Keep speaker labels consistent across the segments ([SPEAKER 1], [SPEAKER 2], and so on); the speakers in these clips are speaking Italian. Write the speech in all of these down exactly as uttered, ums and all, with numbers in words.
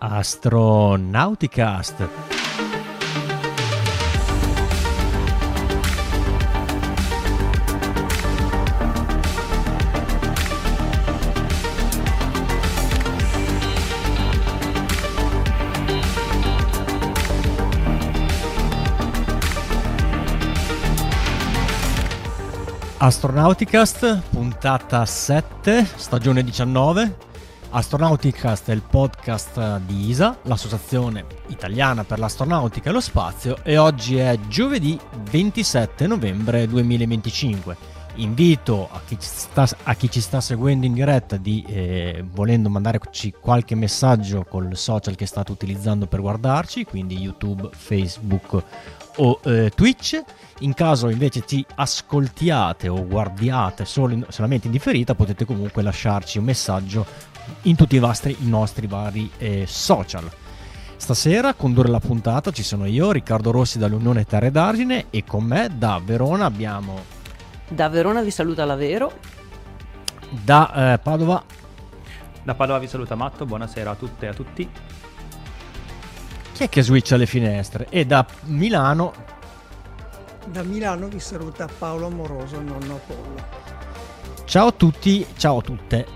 [SPEAKER 1] Astronauticast. Astronauticast, puntata sette, stagione diciannove. Astronauticast è il podcast di I S A, l'associazione italiana per l'astronautica e lo spazio, e oggi è giovedì ventisette novembre duemilaventicinque. Invito a chi ci sta, a chi ci sta seguendo in diretta di, eh, volendo mandarci qualche messaggio col social che state utilizzando per guardarci, quindi YouTube, Facebook o eh, Twitch. In caso invece ci ascoltiate o guardiate solo in, solamente in differita, potete comunque lasciarci un messaggio in tutti i, vostri, i nostri vari eh, social. Stasera a condurre la puntata ci sono io, Riccardo Rossi dall'Unione Terre d'Argine, e con me da Verona abbiamo...
[SPEAKER 2] Da Verona vi saluta Lavero.
[SPEAKER 1] Da eh, Padova.
[SPEAKER 3] Da Padova vi saluta Matto, buonasera a tutte e a tutti.
[SPEAKER 1] Chi è che switcha le finestre? E da Milano...
[SPEAKER 4] Da Milano vi saluta Paolo Amoroso, nonno Pollo.
[SPEAKER 1] Ciao a tutti, ciao a tutte.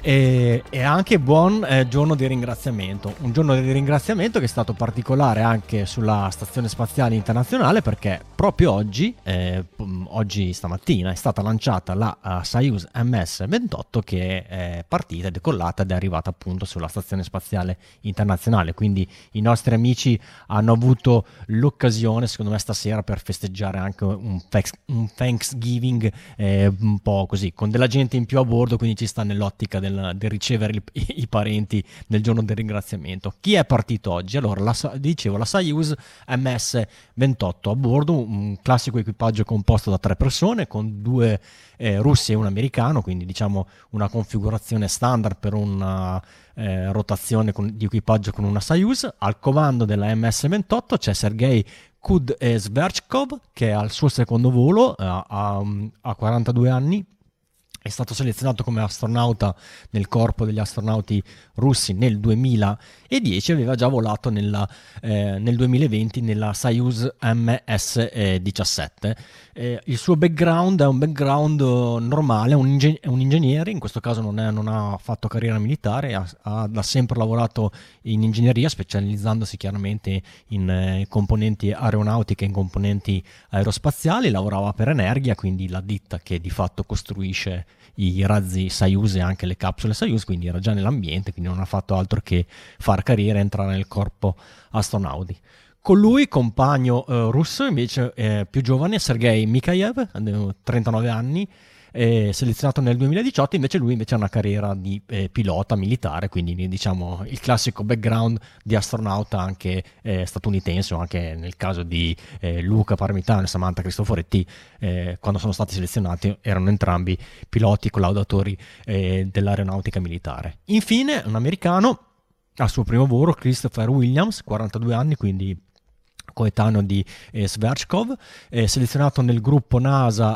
[SPEAKER 1] E, e anche buon eh, giorno di ringraziamento. Un giorno di ringraziamento che è stato particolare anche sulla Stazione Spaziale Internazionale, perché proprio oggi, eh, oggi stamattina, è stata lanciata la uh, Soyuz M S ventotto, che è partita, è decollata ed è arrivata appunto sulla Stazione Spaziale Internazionale. Quindi i nostri amici hanno avuto l'occasione, secondo me, stasera per festeggiare anche un, un Thanksgiving eh, un po' così, con della gente in più a bordo, quindi ci sta nell'ottica del di ricevere il, i parenti nel giorno del ringraziamento. Chi è partito oggi? Allora, la, dicevo, la Soyuz M S ventotto a bordo, un classico equipaggio composto da tre persone, con due eh, russi e un americano, quindi diciamo una configurazione standard per una eh, rotazione con, di equipaggio con una Soyuz. Al comando della M S ventotto c'è Sergei Kudesverchkov, che è al suo secondo volo, eh, ha, ha quarantadue anni. È stato selezionato come astronauta nel corpo degli astronauti russi nel duemiladieci, aveva già volato nella, eh, nel duemilaventi nella Soyuz M S diciassette. Eh, il suo background è un background normale, è un, ingen- è un ingegnere, in questo caso non, è, non ha fatto carriera militare, ha, ha da sempre lavorato in ingegneria, specializzandosi chiaramente in eh, componenti aeronautiche e in componenti aerospaziali. Lavorava per Energia, quindi la ditta che di fatto costruisce i razzi Soyuz e anche le capsule Soyuz, quindi era già nell'ambiente, quindi non ha fatto altro che far carriera e entrare nel corpo astronauti. Con lui, compagno eh, russo, invece eh, più giovane, Sergei Mikhaev, trentanove anni, eh, selezionato nel duemiladiciotto. Invece lui invece ha una carriera di eh, pilota militare, quindi diciamo il classico background di astronauta anche eh, statunitense, o anche nel caso di eh, Luca Parmitano e Samantha Cristoforetti, eh, quando sono stati selezionati erano entrambi piloti collaudatori eh, dell'aeronautica militare. Infine un americano al suo primo volo, Christopher Williams, quarantadue anni, quindi coetaneo di eh, Sverchkov, eh, selezionato nel gruppo NASA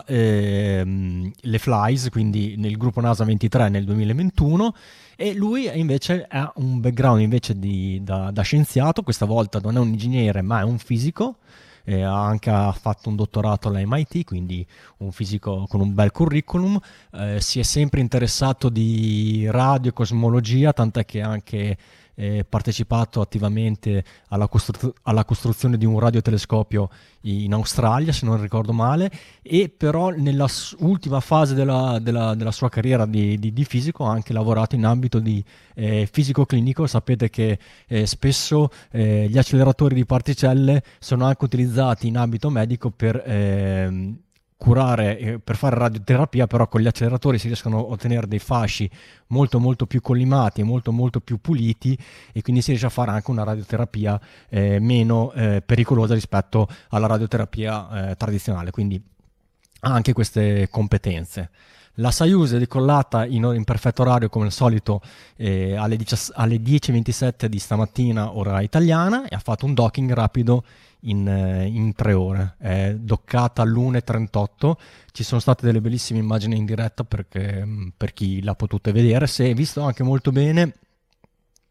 [SPEAKER 1] eh, le Flies, quindi nel gruppo NASA ventitré nel duemilaventuno, e lui invece ha un background invece di, da, da scienziato. Questa volta non è un ingegnere ma è un fisico. Eh, ha anche fatto un dottorato alla M I T, quindi un fisico con un bel curriculum. Eh, si è sempre interessato di radio e cosmologia, tant'è che ha anche eh, partecipato attivamente alla, costru- alla costruzione di un radiotelescopio in Australia, se non ricordo male, e però nella s- ultima fase della, della, della sua carriera di, di, di fisico ha anche lavorato in ambito di eh, fisico clinico. Sapete che eh, spesso eh, gli acceleratori di particelle sono anche utilizzati in ambito medico per eh, curare, eh, per fare radioterapia, però con gli acceleratori si riescono a ottenere dei fasci molto molto più collimati e molto molto più puliti, e quindi si riesce a fare anche una radioterapia eh, meno eh, pericolosa rispetto alla radioterapia eh, tradizionale, quindi ha anche queste competenze. La Soyuz è decollata in, in perfetto orario come al solito eh, alle, alle dieci e ventisette di stamattina ora italiana, e ha fatto un docking rapido in, eh, in tre ore. È doccata all'una e trentotto. Ci sono state delle bellissime immagini in diretta perché, per chi l'ha potute vedere. Si è visto anche molto bene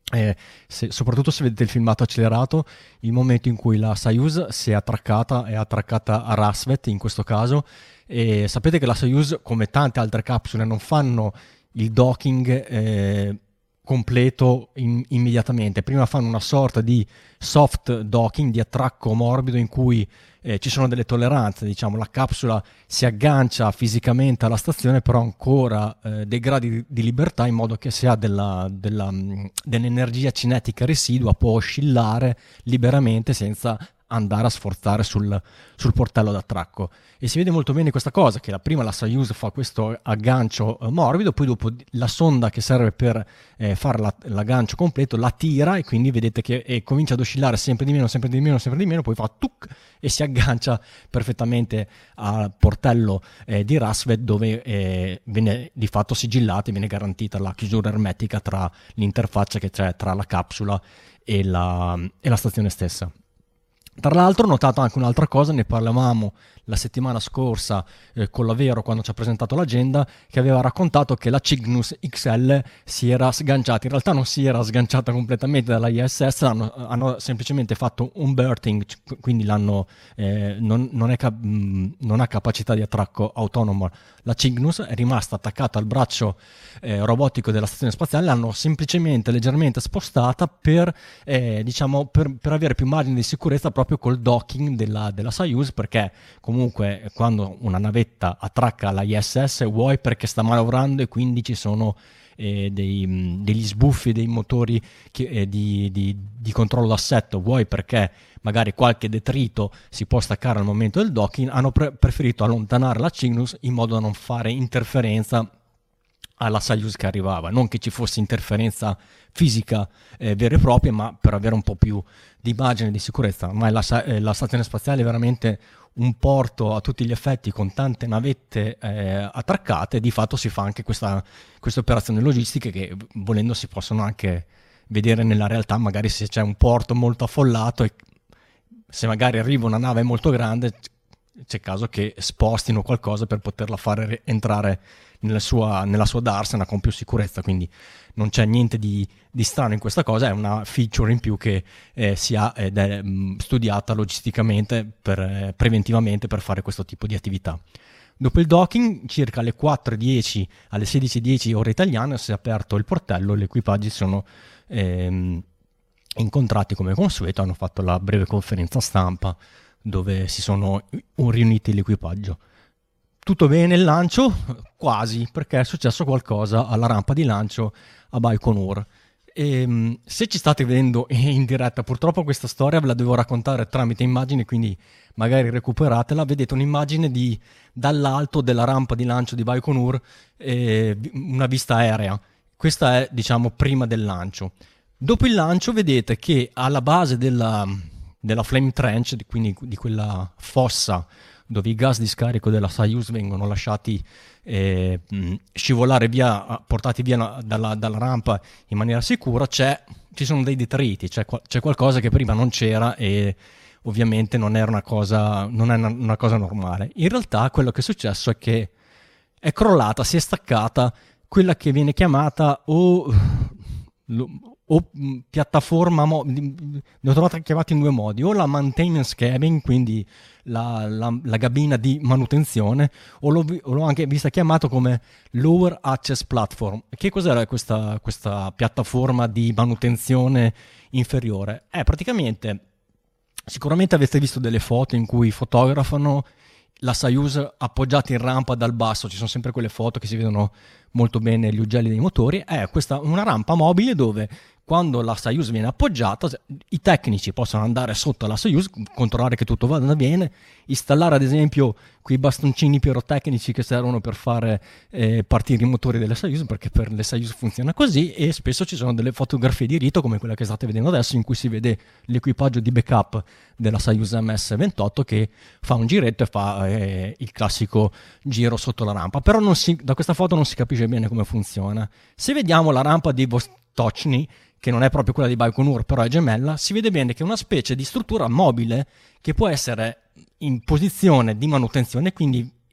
[SPEAKER 1] Eh, se, soprattutto se vedete il filmato accelerato, il momento in cui la Soyuz si è attraccata, è attraccata a Rassvet in questo caso, e sapete che la Soyuz, come tante altre capsule, non fanno il docking eh, completo in, immediatamente. Prima fanno una sorta di soft docking, di attracco morbido in cui eh, ci sono delle tolleranze, diciamo, la capsula si aggancia fisicamente alla stazione, però ancora eh, dei gradi di, di libertà, in modo che se ha della, della, dell'energia cinetica residua può oscillare liberamente senza andare a sforzare sul, sul portello d'attracco. E si vede molto bene questa cosa, che la prima la Soyuz fa questo aggancio eh, morbido, poi dopo la sonda che serve per eh, fare la, l'aggancio completo la tira, e quindi vedete che eh, comincia ad oscillare sempre di meno, sempre di meno, sempre di meno, poi fa tuc e si aggancia perfettamente al portello eh, di Rassvet, dove eh, viene di fatto sigillata e viene garantita la chiusura ermetica tra l'interfaccia che c'è tra la capsula e la, e la stazione stessa. Tra l'altro ho notato anche un'altra cosa, ne parlavamo la settimana scorsa eh, con l'Avero quando ci ha presentato l'agenda, che aveva raccontato che la Cygnus X L si era sganciata. In realtà non si era sganciata completamente dalla I S S, hanno, hanno semplicemente fatto un berthing, quindi l'hanno, eh, non, non, è cap- non ha capacità di attracco autonomo. La Cygnus è rimasta attaccata al braccio eh, robotico della stazione spaziale, l'hanno semplicemente leggermente spostata per, eh, diciamo, per, per avere più margine di sicurezza proprio col docking della, della Soyuz, perché comunque quando una navetta attracca la I S S vuoi perché sta manovrando e quindi ci sono eh, dei, degli sbuffi dei motori che, eh, di, di, di controllo d'assetto, vuoi perché magari qualche detrito si può staccare al momento del docking, hanno pre- preferito allontanare la Cygnus in modo da non fare interferenza alla Soyuz che arrivava, non che ci fosse interferenza fisica eh, vera e propria, ma per avere un po' più di margine di sicurezza. Ma la, eh, la stazione spaziale è veramente un porto a tutti gli effetti, con tante navette eh, attraccate. Di fatto si fa anche questa, queste operazioni logistiche che, volendo, si possono anche vedere nella realtà, magari se c'è un porto molto affollato e se magari arriva una nave molto grande, c'è caso che spostino qualcosa per poterla fare entrare nella sua, nella sua darsena con più sicurezza. Quindi non c'è niente di, di strano in questa cosa, è una feature in più che eh, si ha ed è mh, studiata logisticamente per, eh, preventivamente per fare questo tipo di attività. Dopo il docking, circa alle quattro e dieci, alle sedici e dieci ore italiane, si è aperto il portello, gli equipaggi sono ehm, incontrati come consueto, hanno fatto la breve conferenza stampa dove si sono riuniti l'equipaggio. Tutto bene il lancio? Quasi, perché è successo qualcosa alla rampa di lancio a Baikonur. E, se ci state vedendo in diretta, purtroppo questa storia ve la devo raccontare tramite immagini, quindi magari recuperatela. Vedete un'immagine di, dall'alto della rampa di lancio di Baikonur, eh, una vista aerea. Questa è, diciamo, prima del lancio. Dopo il lancio vedete che alla base della, della flame trench, quindi di quella fossa dove i gas di scarico della Soyuz vengono lasciati eh, scivolare via, portati via dalla, dalla rampa in maniera sicura, c'è, ci sono dei detriti, c'è, c'è qualcosa che prima non c'era e ovviamente non era una cosa, non è una, una cosa normale. In realtà quello che è successo è che è crollata, si è staccata quella che viene chiamata o... o piattaforma, mo- ne ho trovata chiamata in due modi, o la maintenance cabin, quindi la, la, la cabina di manutenzione, o l'ho, o l'ho anche vista chiamata come lower access platform. Che cos'era questa, questa piattaforma di manutenzione inferiore? È praticamente, sicuramente avete visto delle foto in cui fotografano la Soyuz appoggiata in rampa dal basso, ci sono sempre quelle foto che si vedono molto bene gli ugelli dei motori. È questa una rampa mobile dove quando la Soyuz viene appoggiata i tecnici possono andare sotto la Soyuz, controllare che tutto vada bene, installare ad esempio quei bastoncini pirotecnici che servono per fare eh, partire i motori delle Soyuz, perché per le Soyuz funziona così. E spesso ci sono delle fotografie di rito come quella che state vedendo adesso, in cui si vede l'equipaggio di backup della Soyuz M S ventotto che fa un giretto e fa eh, il classico giro sotto la rampa. Però non si, da questa foto non si capisce bene come funziona. Se vediamo la rampa di Vostochny, che non è proprio quella di Baikonur, però è gemella, si vede bene che è una specie di struttura mobile che può essere in posizione di manutenzione, quindi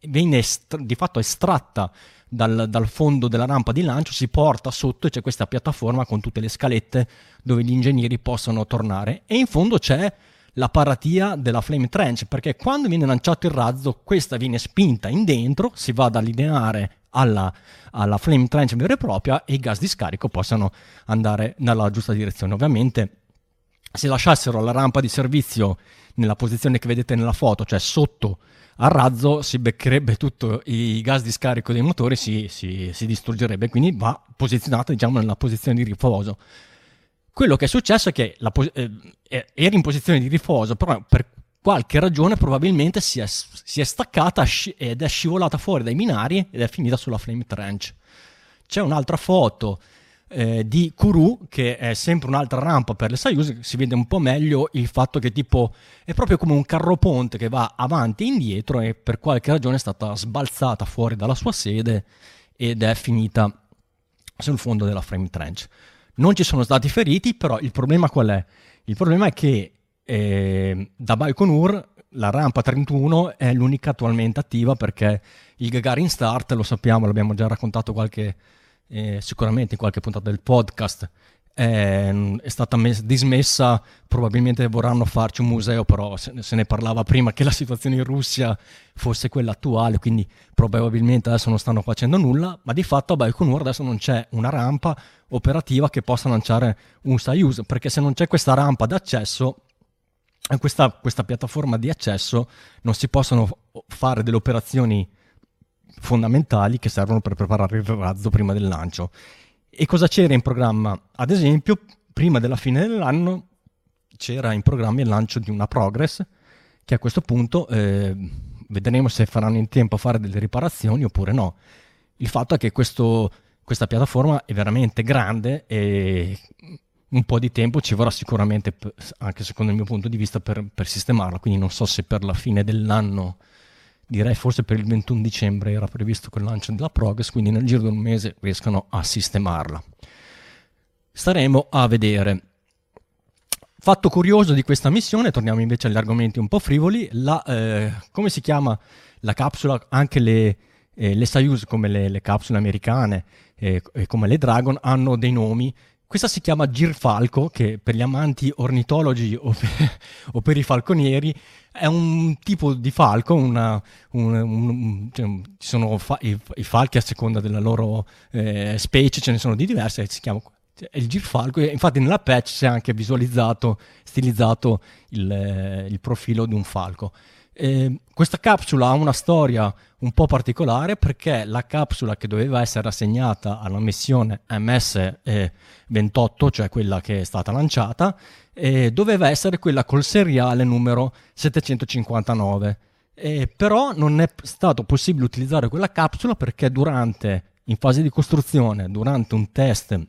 [SPEAKER 1] viene est- di fatto estratta dal, dal fondo della rampa di lancio, si porta sotto e c'è questa piattaforma con tutte le scalette dove gli ingegneri possono tornare, e in fondo c'è la paratia della flame trench, perché quando viene lanciato il razzo questa viene spinta in dentro, si va ad allineare alla, alla flame trench vera e propria e i gas di scarico possano andare nella giusta direzione. Ovviamente se lasciassero la rampa di servizio nella posizione che vedete nella foto, cioè sotto al razzo, si beccherebbe tutto i gas di scarico dei motori, si, si, si distruggerebbe, quindi va posizionata, diciamo, nella posizione di riposo. Quello che è successo è che la, eh, era in posizione di riposo, però per qualche ragione probabilmente si è, si è staccata ed è scivolata fuori dai binari ed è finita sulla flame trench. C'è un'altra foto eh, di Kourou, che è sempre un'altra rampa per le Soyuz, si vede un po' meglio il fatto che tipo è proprio come un carro ponte che va avanti e indietro, e per qualche ragione è stata sbalzata fuori dalla sua sede ed è finita sul fondo della flame trench. Non ci sono stati feriti, però il problema qual è? Il problema è che eh, da Baikonur la rampa trentuno è l'unica attualmente attiva, perché il Gagarin Start, lo sappiamo, l'abbiamo già raccontato qualche, eh, sicuramente in qualche puntata del podcast, è, è stata mes- dismessa, probabilmente vorranno farci un museo, però se, se ne parlava prima che la situazione in Russia fosse quella attuale, quindi probabilmente adesso non stanno facendo nulla, ma di fatto a Baikonur adesso non c'è una rampa operativa che possa lanciare un Soyuz, perché se non c'è questa rampa d'accesso, questa, questa piattaforma di accesso, non si possono fare delle operazioni fondamentali che servono per preparare il razzo prima del lancio. E cosa c'era in programma? Ad esempio, prima della fine dell'anno c'era in programma il lancio di una Progress, che a questo punto eh, vedremo se faranno in tempo a fare delle riparazioni oppure no. Il fatto è che questo, questa piattaforma è veramente grande e un po' di tempo ci vorrà sicuramente, per, anche secondo il mio punto di vista, per, per sistemarla, quindi non so se per la fine dell'anno, direi forse per il ventuno dicembre era previsto quel lancio della Progress, quindi nel giro di un mese riescano a sistemarla. Staremo a vedere. Fatto curioso di questa missione, torniamo invece agli argomenti un po' frivoli, la, eh, come si chiama la capsula? Anche le, eh, le Soyuz, come le, le capsule americane eh, e come le Dragon, hanno dei nomi. Questa si chiama Girfalco, che per gli amanti ornitologi o per, o per i falconieri è un tipo di falco, una, un, un, cioè, ci sono fa- i, i falchi a seconda della loro eh, specie, ce ne sono di diverse, si chiama è il Girfalco, e infatti nella patch si è anche visualizzato, stilizzato il, il profilo di un falco. Eh, questa capsula ha una storia un po' particolare, perché la capsula che doveva essere assegnata alla missione M S ventotto, cioè quella che è stata lanciata, eh, doveva essere quella col seriale numero settecentocinquantanove, eh, però non è stato possibile utilizzare quella capsula perché durante, in fase di costruzione, durante un test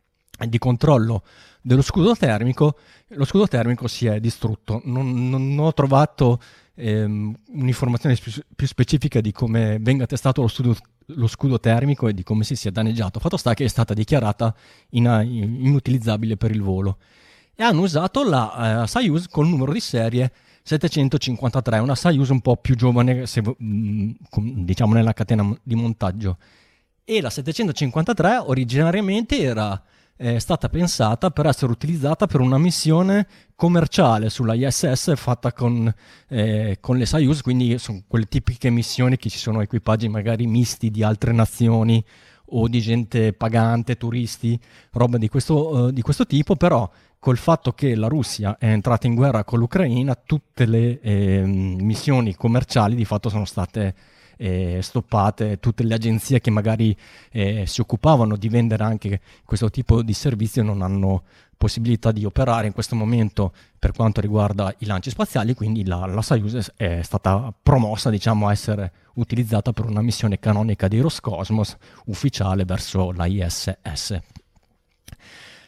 [SPEAKER 1] di controllo dello scudo termico, lo scudo termico si è distrutto. Non, non ho trovato ehm, un'informazione più, più specifica di come venga testato lo, studio, lo scudo termico e di come si sia danneggiato. Fatto sta che è stata dichiarata in, in, inutilizzabile per il volo, e hanno usato la uh, Soyuz col numero di serie settecentocinquantatré, una Soyuz un po' più giovane, se, mh, diciamo nella catena di montaggio. E la settecentocinquantatré originariamente era è stata pensata per essere utilizzata per una missione commerciale sulla I S S fatta con, eh, con le Soyuz, quindi sono quelle tipiche missioni che ci sono equipaggi magari misti di altre nazioni o di gente pagante, turisti, roba di questo, uh, di questo tipo. Però col fatto che la Russia è entrata in guerra con l'Ucraina, tutte le eh, missioni commerciali di fatto sono state Eh, stoppate. Tutte le agenzie che magari eh, si occupavano di vendere anche questo tipo di servizio non hanno possibilità di operare in questo momento per quanto riguarda i lanci spaziali, quindi la, la Soyuz è stata promossa, diciamo, a essere utilizzata per una missione canonica di Roscosmos ufficiale verso la I S S.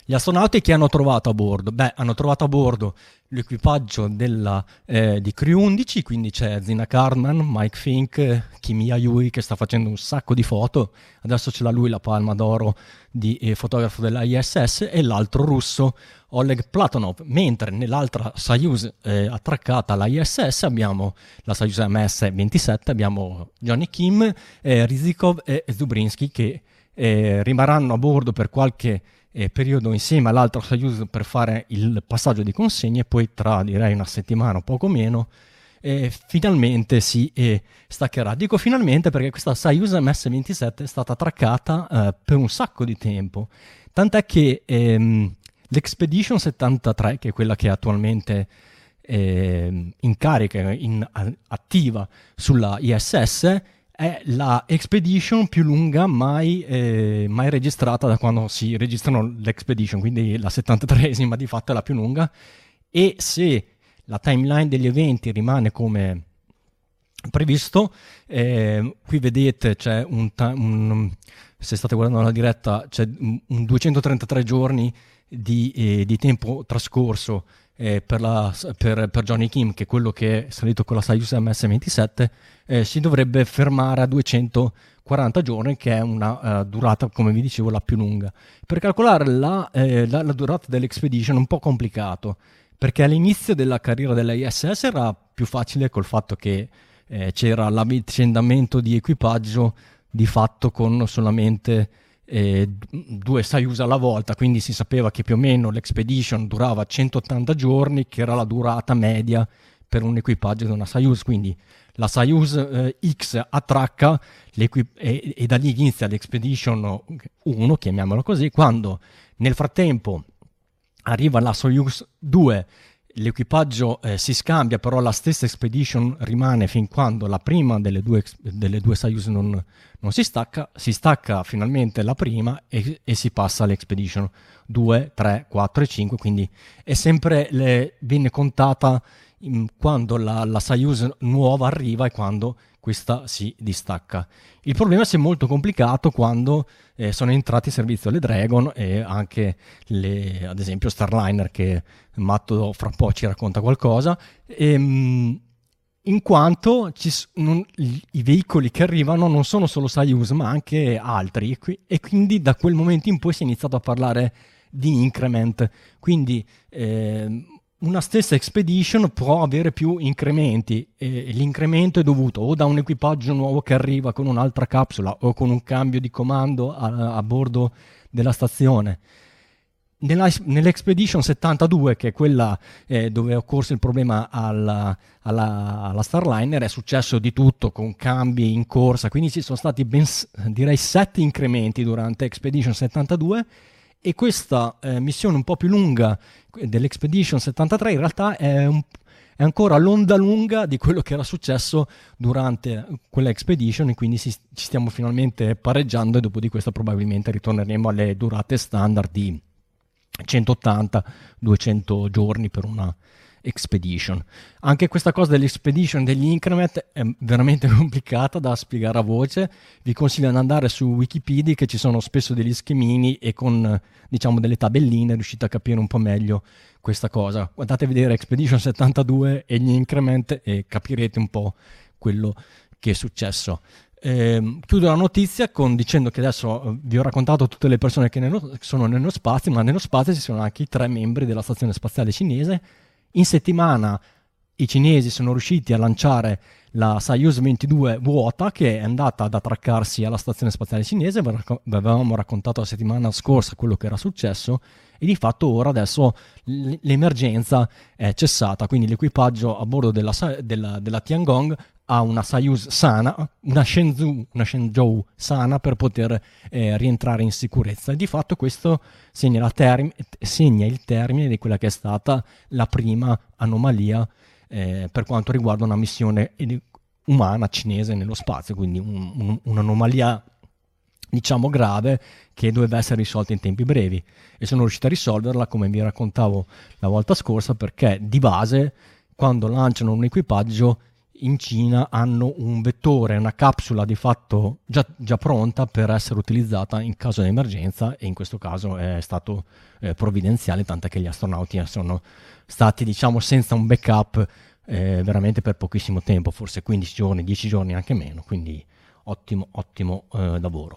[SPEAKER 1] Gli astronauti che hanno trovato a bordo? Beh, hanno trovato a bordo l'equipaggio della, eh, di Crew undici, quindi c'è Zina Cartman, Mike Fink, Kimiya Yui che sta facendo un sacco di foto, adesso ce l'ha lui la palma d'oro di eh, fotografo dell'I S S, e l'altro russo Oleg Platonov, mentre nell'altra Soyuz eh, attraccata all'I S S abbiamo la Soyuz M S ventisette, abbiamo Johnny Kim, eh, Rizikov e Zubrinsky che eh, rimarranno a bordo per qualche eh, periodo insieme all'altra Soyuz per fare il passaggio di consegne, e poi tra direi una settimana o poco meno eh, finalmente si eh, staccherà. Dico finalmente perché questa Soyuz M S ventisette è stata attraccata eh, per un sacco di tempo, tant'è che ehm, l'Expedition settantatré, che è quella che è attualmente eh, in carica, in, attiva sulla I S S, è la expedition più lunga mai, eh, mai registrata da quando si registrano l'expedition, quindi la settantatreesima di fatto è la più lunga, e se la timeline degli eventi rimane come previsto, eh, qui vedete c'è un, un se state guardando la diretta c'è un, un duecentotrentatré giorni di, eh, di tempo trascorso eh, per, la, per, per Johnny Kim, che è quello che è salito con la Soyuz M S ventisette, eh, si dovrebbe fermare a duecentoquaranta giorni, che è una uh, durata, come vi dicevo, la più lunga. Per calcolare la, eh, la, la durata dell'expedition è un po' complicato, perché all'inizio della carriera dell'I S S era più facile col fatto che eh, c'era l'avvicendamento di equipaggio di fatto con solamente eh, due Soyuz alla volta, quindi si sapeva che più o meno l'expedition durava centottanta giorni, che era la durata media per un equipaggio di una Soyuz. Quindi la Soyuz eh, X attracca e, e da lì inizia l'expedition uno, chiamiamolo così. Quando nel frattempo arriva la Soyuz due, l'equipaggio eh, si scambia, però la stessa expedition rimane fin quando la prima delle due, delle due Soyuz non, non si stacca, si stacca finalmente la prima e, e si passa all'expedition due, tre, quattro e cinque, quindi è sempre le, viene contata in, quando la, la Soyuz nuova arriva e quando questa si distacca. Il problema si è molto complicato quando eh, sono entrati in servizio le Dragon e anche le, ad esempio Starliner, che Matto fra un po' ci racconta qualcosa, ehm, in quanto ci, non, i veicoli che arrivano non sono solo Soyuz ma anche altri, e quindi da quel momento in poi si è iniziato a parlare di increment, quindi eh, una stessa expedition può avere più incrementi, e l'incremento è dovuto o da un equipaggio nuovo che arriva con un'altra capsula o con un cambio di comando a, a bordo della stazione. Nella, nell'Expedition settantadue, che è quella eh, dove è occorso il problema alla, alla, alla Starliner, è successo di tutto con cambi in corsa, quindi ci sono stati ben direi sette incrementi durante Expedition settantadue, e questa eh, missione un po' più lunga dell'Expedition settantatré in realtà è, un, è ancora l'onda lunga di quello che era successo durante quella Expedition, e quindi si, ci stiamo finalmente pareggiando, e dopo di questo probabilmente ritorneremo alle durate standard di centottanta duecento giorni per una expedition. Anche questa cosa dell'expedition, degli increment, è veramente complicata da spiegare a voce. Vi consiglio di andare su Wikipedia, che ci sono spesso degli schemini e con diciamo delle tabelline riuscite a capire un po' meglio questa cosa. Guardate a vedere Expedition settantadue e gli increment e capirete un po' quello che è successo. Eh, chiudo la notizia con dicendo che adesso vi ho raccontato tutte le persone che nello, sono nello spazio, ma nello spazio ci sono anche i tre membri della stazione spaziale cinese. In settimana i cinesi sono riusciti a lanciare la Soyuz ventidue vuota, che è andata ad attraccarsi alla stazione spaziale cinese. Vi avevamo raccontato la settimana scorsa quello che era successo, e di fatto ora adesso l'emergenza è cessata, quindi l'equipaggio a bordo della, della, della Tiangong ha una Soyuz sana, una Shenzhou, una Shenzhou sana per poter eh, rientrare in sicurezza, e di fatto questo segna, la term- segna il termine di quella che è stata la prima anomalia eh, per quanto riguarda una missione umana cinese nello spazio, quindi un, un, un'anomalia diciamo grave che doveva essere risolta in tempi brevi, e sono riuscito a risolverla, come vi raccontavo la volta scorsa, perché di base quando lanciano un equipaggio in Cina hanno un vettore, una capsula di fatto già, già pronta per essere utilizzata in caso di emergenza, e in questo caso è stato eh, provvidenziale, tant'è che gli astronauti sono stati, diciamo, senza un backup eh, veramente per pochissimo tempo, forse quindici giorni, dieci giorni, anche meno, quindi ottimo, ottimo eh, lavoro.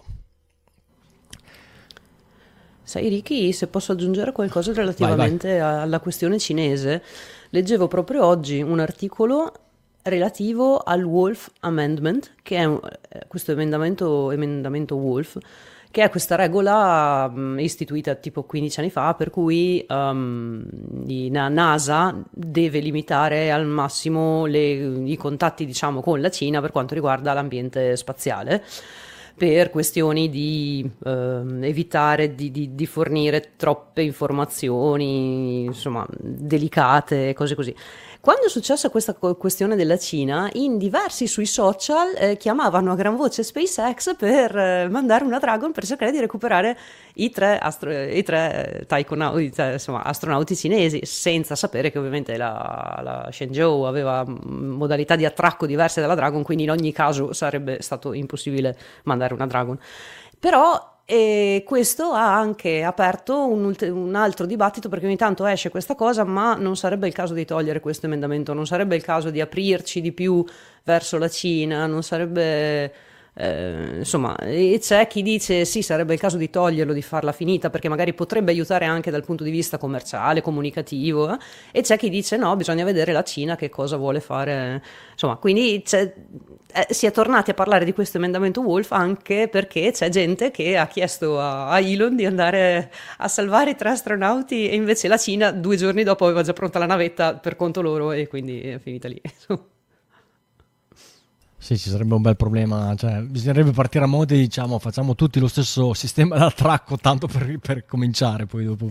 [SPEAKER 2] Sai Ricky, se posso aggiungere qualcosa relativamente vai, vai. alla questione cinese, leggevo proprio oggi un articolo relativo al Wolf Amendment, che è un, questo emendamento, emendamento Wolf, che è questa regola um, istituita tipo quindici anni fa, per cui um, la NASA deve limitare al massimo le, i contatti, diciamo, con la Cina per quanto riguarda l'ambiente spaziale, per questioni di eh, evitare di, di, di fornire troppe informazioni, insomma, delicate, cose così. Quando è successa questa questione della Cina, in diversi sui social eh, chiamavano a gran voce SpaceX per eh, mandare una Dragon per cercare di recuperare i tre, astro- i tre taikonauti, insomma, astronauti cinesi, senza sapere che ovviamente la, la Shenzhou aveva modalità di attracco diverse dalla Dragon, quindi in ogni caso sarebbe stato impossibile mandare una Dragon. Però e questo ha anche aperto un, ulti- un altro dibattito, perché ogni tanto esce questa cosa, ma non sarebbe il caso di togliere questo emendamento, non sarebbe il caso di aprirci di più verso la Cina, non sarebbe... Eh, insomma, e c'è chi dice sì, sarebbe il caso di toglierlo, di farla finita, perché magari potrebbe aiutare anche dal punto di vista commerciale, comunicativo, eh? E c'è chi dice no, bisogna vedere la Cina che cosa vuole fare, insomma, quindi c'è, eh, si è tornati a parlare di questo emendamento Wolf anche perché c'è gente che ha chiesto a, a Elon di andare a salvare i tre astronauti, e invece la Cina due giorni dopo aveva già pronta la navetta per conto loro, e quindi è finita lì.
[SPEAKER 1] Sì, ci sarebbe un bel problema, cioè bisognerebbe partire a monte, diciamo, facciamo tutti lo stesso sistema d'attracco, tanto per, per cominciare, poi dopo...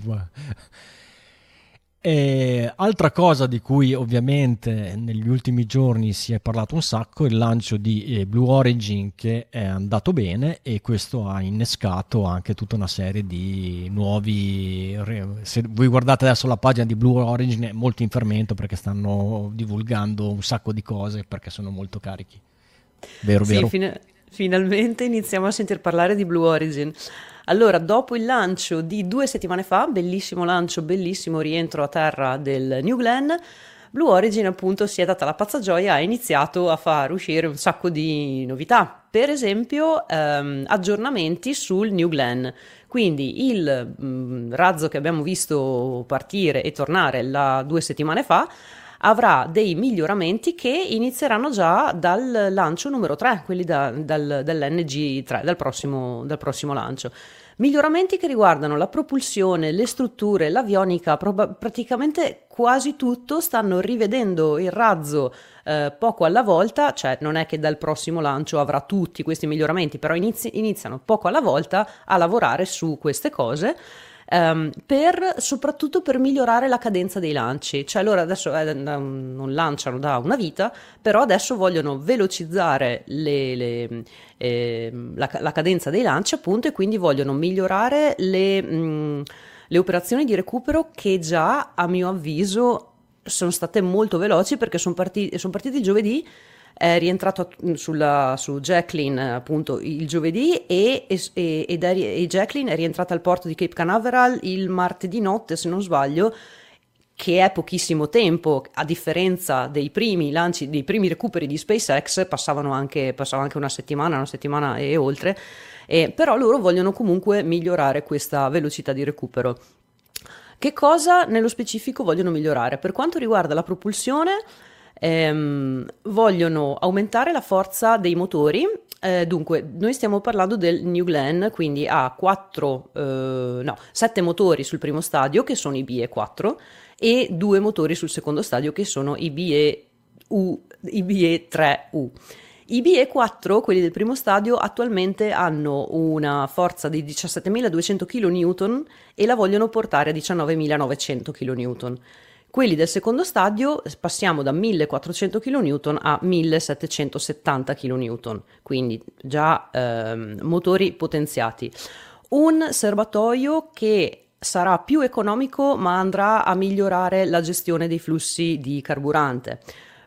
[SPEAKER 1] E altra cosa di cui ovviamente negli ultimi giorni si è parlato un sacco è il lancio di eh, Blue Origin, che è andato bene, e questo ha innescato anche tutta una serie di nuovi... Se voi guardate adesso la pagina di Blue Origin è molto in fermento, perché stanno divulgando un sacco di cose, perché sono molto carichi. Vero,
[SPEAKER 2] sì,
[SPEAKER 1] vero?
[SPEAKER 2] Fin- finalmente iniziamo a sentir parlare di Blue Origin. Allora, dopo il lancio di due settimane fa, bellissimo lancio, bellissimo rientro a terra del New Glenn, Blue Origin appunto si è data la pazza gioia, ha iniziato a far uscire un sacco di novità, per esempio ehm, aggiornamenti sul New Glenn. Quindi il mh, razzo che abbiamo visto partire e tornare la, due settimane fa avrà dei miglioramenti che inizieranno già dal lancio numero tre, quelli da, dal, dall'N G tre, dal prossimo, dal prossimo lancio. Miglioramenti che riguardano la propulsione, le strutture, l'avionica, prob- praticamente quasi tutto. Stanno rivedendo il razzo eh, poco alla volta, cioè non è che dal prossimo lancio avrà tutti questi miglioramenti, però inizi- iniziano poco alla volta a lavorare su queste cose. Um, per, soprattutto per migliorare la cadenza dei lanci, cioè loro adesso eh, non lanciano da una vita, però adesso vogliono velocizzare le, le, eh, la, la cadenza dei lanci, appunto, e quindi vogliono migliorare le, mh, le operazioni di recupero, che già a mio avviso sono state molto veloci, perché sono partiti, son partiti il giovedì. È rientrato sulla, su Jacqueline appunto il giovedì, e, e, ed è, e Jacqueline è rientrata al porto di Cape Canaveral il martedì notte, se non sbaglio, che è pochissimo tempo, a differenza dei primi lanci, dei primi recuperi di SpaceX, passavano anche, passava anche una settimana, una settimana e oltre, e, però loro vogliono comunque migliorare questa velocità di recupero. Che cosa nello specifico vogliono migliorare? Per quanto riguarda la propulsione, Ehm, vogliono aumentare la forza dei motori. Eh, dunque, noi stiamo parlando del New Glenn, quindi ha quattro, eh, no, sette motori sul primo stadio, che sono i B E quattro, e due motori sul secondo stadio, che sono i B E U, i B E tre U. I B E quattro, quelli del primo stadio, attualmente hanno una forza di diciassettemiladuecento chilonewton e la vogliono portare a diciannovemilanovecento chilonewton. Quelli del secondo stadio passiamo da millequattrocento chilonewton a millesettecentosettanta chilonewton, quindi già ehm, motori potenziati. Un serbatoio che sarà più economico, ma andrà a migliorare la gestione dei flussi di carburante.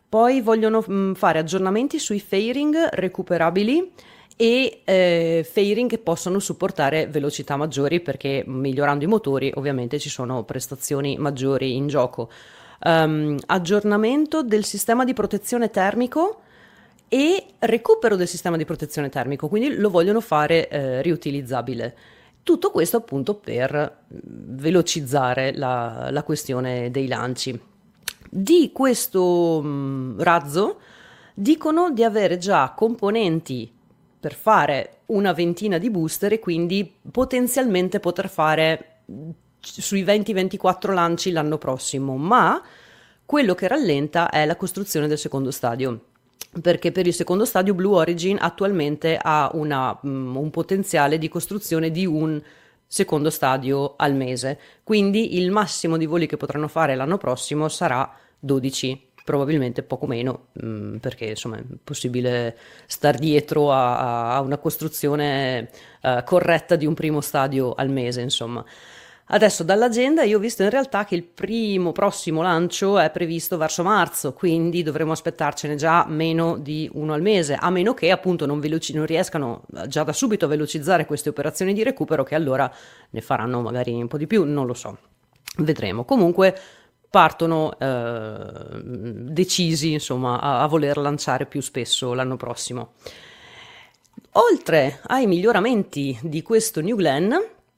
[SPEAKER 2] Poi vogliono mh, fare aggiornamenti sui fairing recuperabili e eh, fairing che possono supportare velocità maggiori, perché migliorando i motori ovviamente ci sono prestazioni maggiori in gioco. Um, aggiornamento del sistema di protezione termico e recupero del sistema di protezione termico, quindi lo vogliono fare eh, riutilizzabile. Tutto questo appunto per velocizzare la, la questione dei lanci. Di questo mh, razzo dicono di avere già componenti per fare una ventina di booster e quindi potenzialmente poter fare sui venti ventiquattro lanci l'anno prossimo, ma quello che rallenta è la costruzione del secondo stadio, perché per il secondo stadio Blue Origin attualmente ha una, um, un potenziale di costruzione di un secondo stadio al mese, quindi il massimo di voli che potranno fare l'anno prossimo sarà dodici, probabilmente poco meno, mh, perché insomma è possibile star dietro a, a una costruzione uh, corretta di un primo stadio al mese, insomma. Adesso dall'agenda io ho visto in realtà che il primo prossimo lancio è previsto verso marzo, quindi dovremo aspettarcene già meno di uno al mese, a meno che appunto non, veloci- non riescano già da subito a velocizzare queste operazioni di recupero, che allora ne faranno magari un po' di più, non lo so, vedremo. Comunque partono eh, decisi insomma a, a voler lanciare più spesso l'anno prossimo. Oltre ai miglioramenti di questo New Glenn,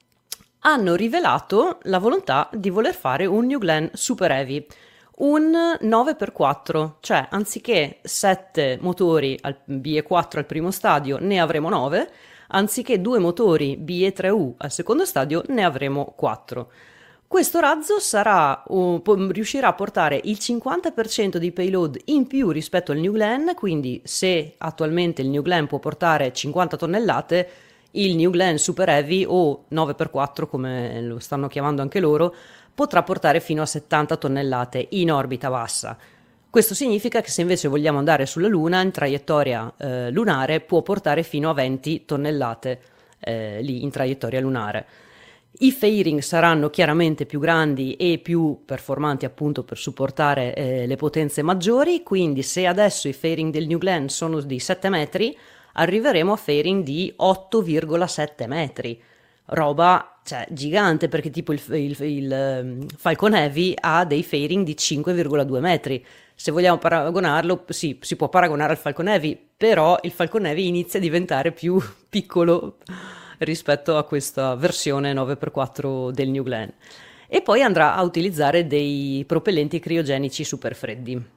[SPEAKER 2] hanno rivelato la volontà di voler fare un New Glenn Super Heavy, un nove per quattro, cioè anziché sette motori al B E quattro al primo stadio ne avremo nove, anziché due motori B E tre U al secondo stadio ne avremo quattro. Questo razzo sarà, uh, riuscirà a portare il cinquanta per cento di payload in più rispetto al New Glenn, quindi se attualmente il New Glenn può portare cinquanta tonnellate, il New Glenn Super Heavy, o nove per quattro come lo stanno chiamando anche loro, potrà portare fino a settanta tonnellate in orbita bassa. Questo significa che se invece vogliamo andare sulla Luna in traiettoria eh, lunare può portare fino a venti tonnellate eh, lì in traiettoria lunare. I fairing saranno chiaramente più grandi e più performanti appunto per supportare eh, le potenze maggiori, quindi se adesso i fairing del New Glenn sono di sette metri, arriveremo a fairing di otto virgola sette metri, roba cioè gigante, perché tipo il, il, il Falcon Heavy ha dei fairing di cinque virgola due metri. Se vogliamo paragonarlo, sì, si può paragonare al Falcon Heavy, però il Falcon Heavy inizia a diventare più piccolo rispetto a questa versione nove per quattro del New Glenn. E poi andrà a utilizzare dei propellenti criogenici super freddi.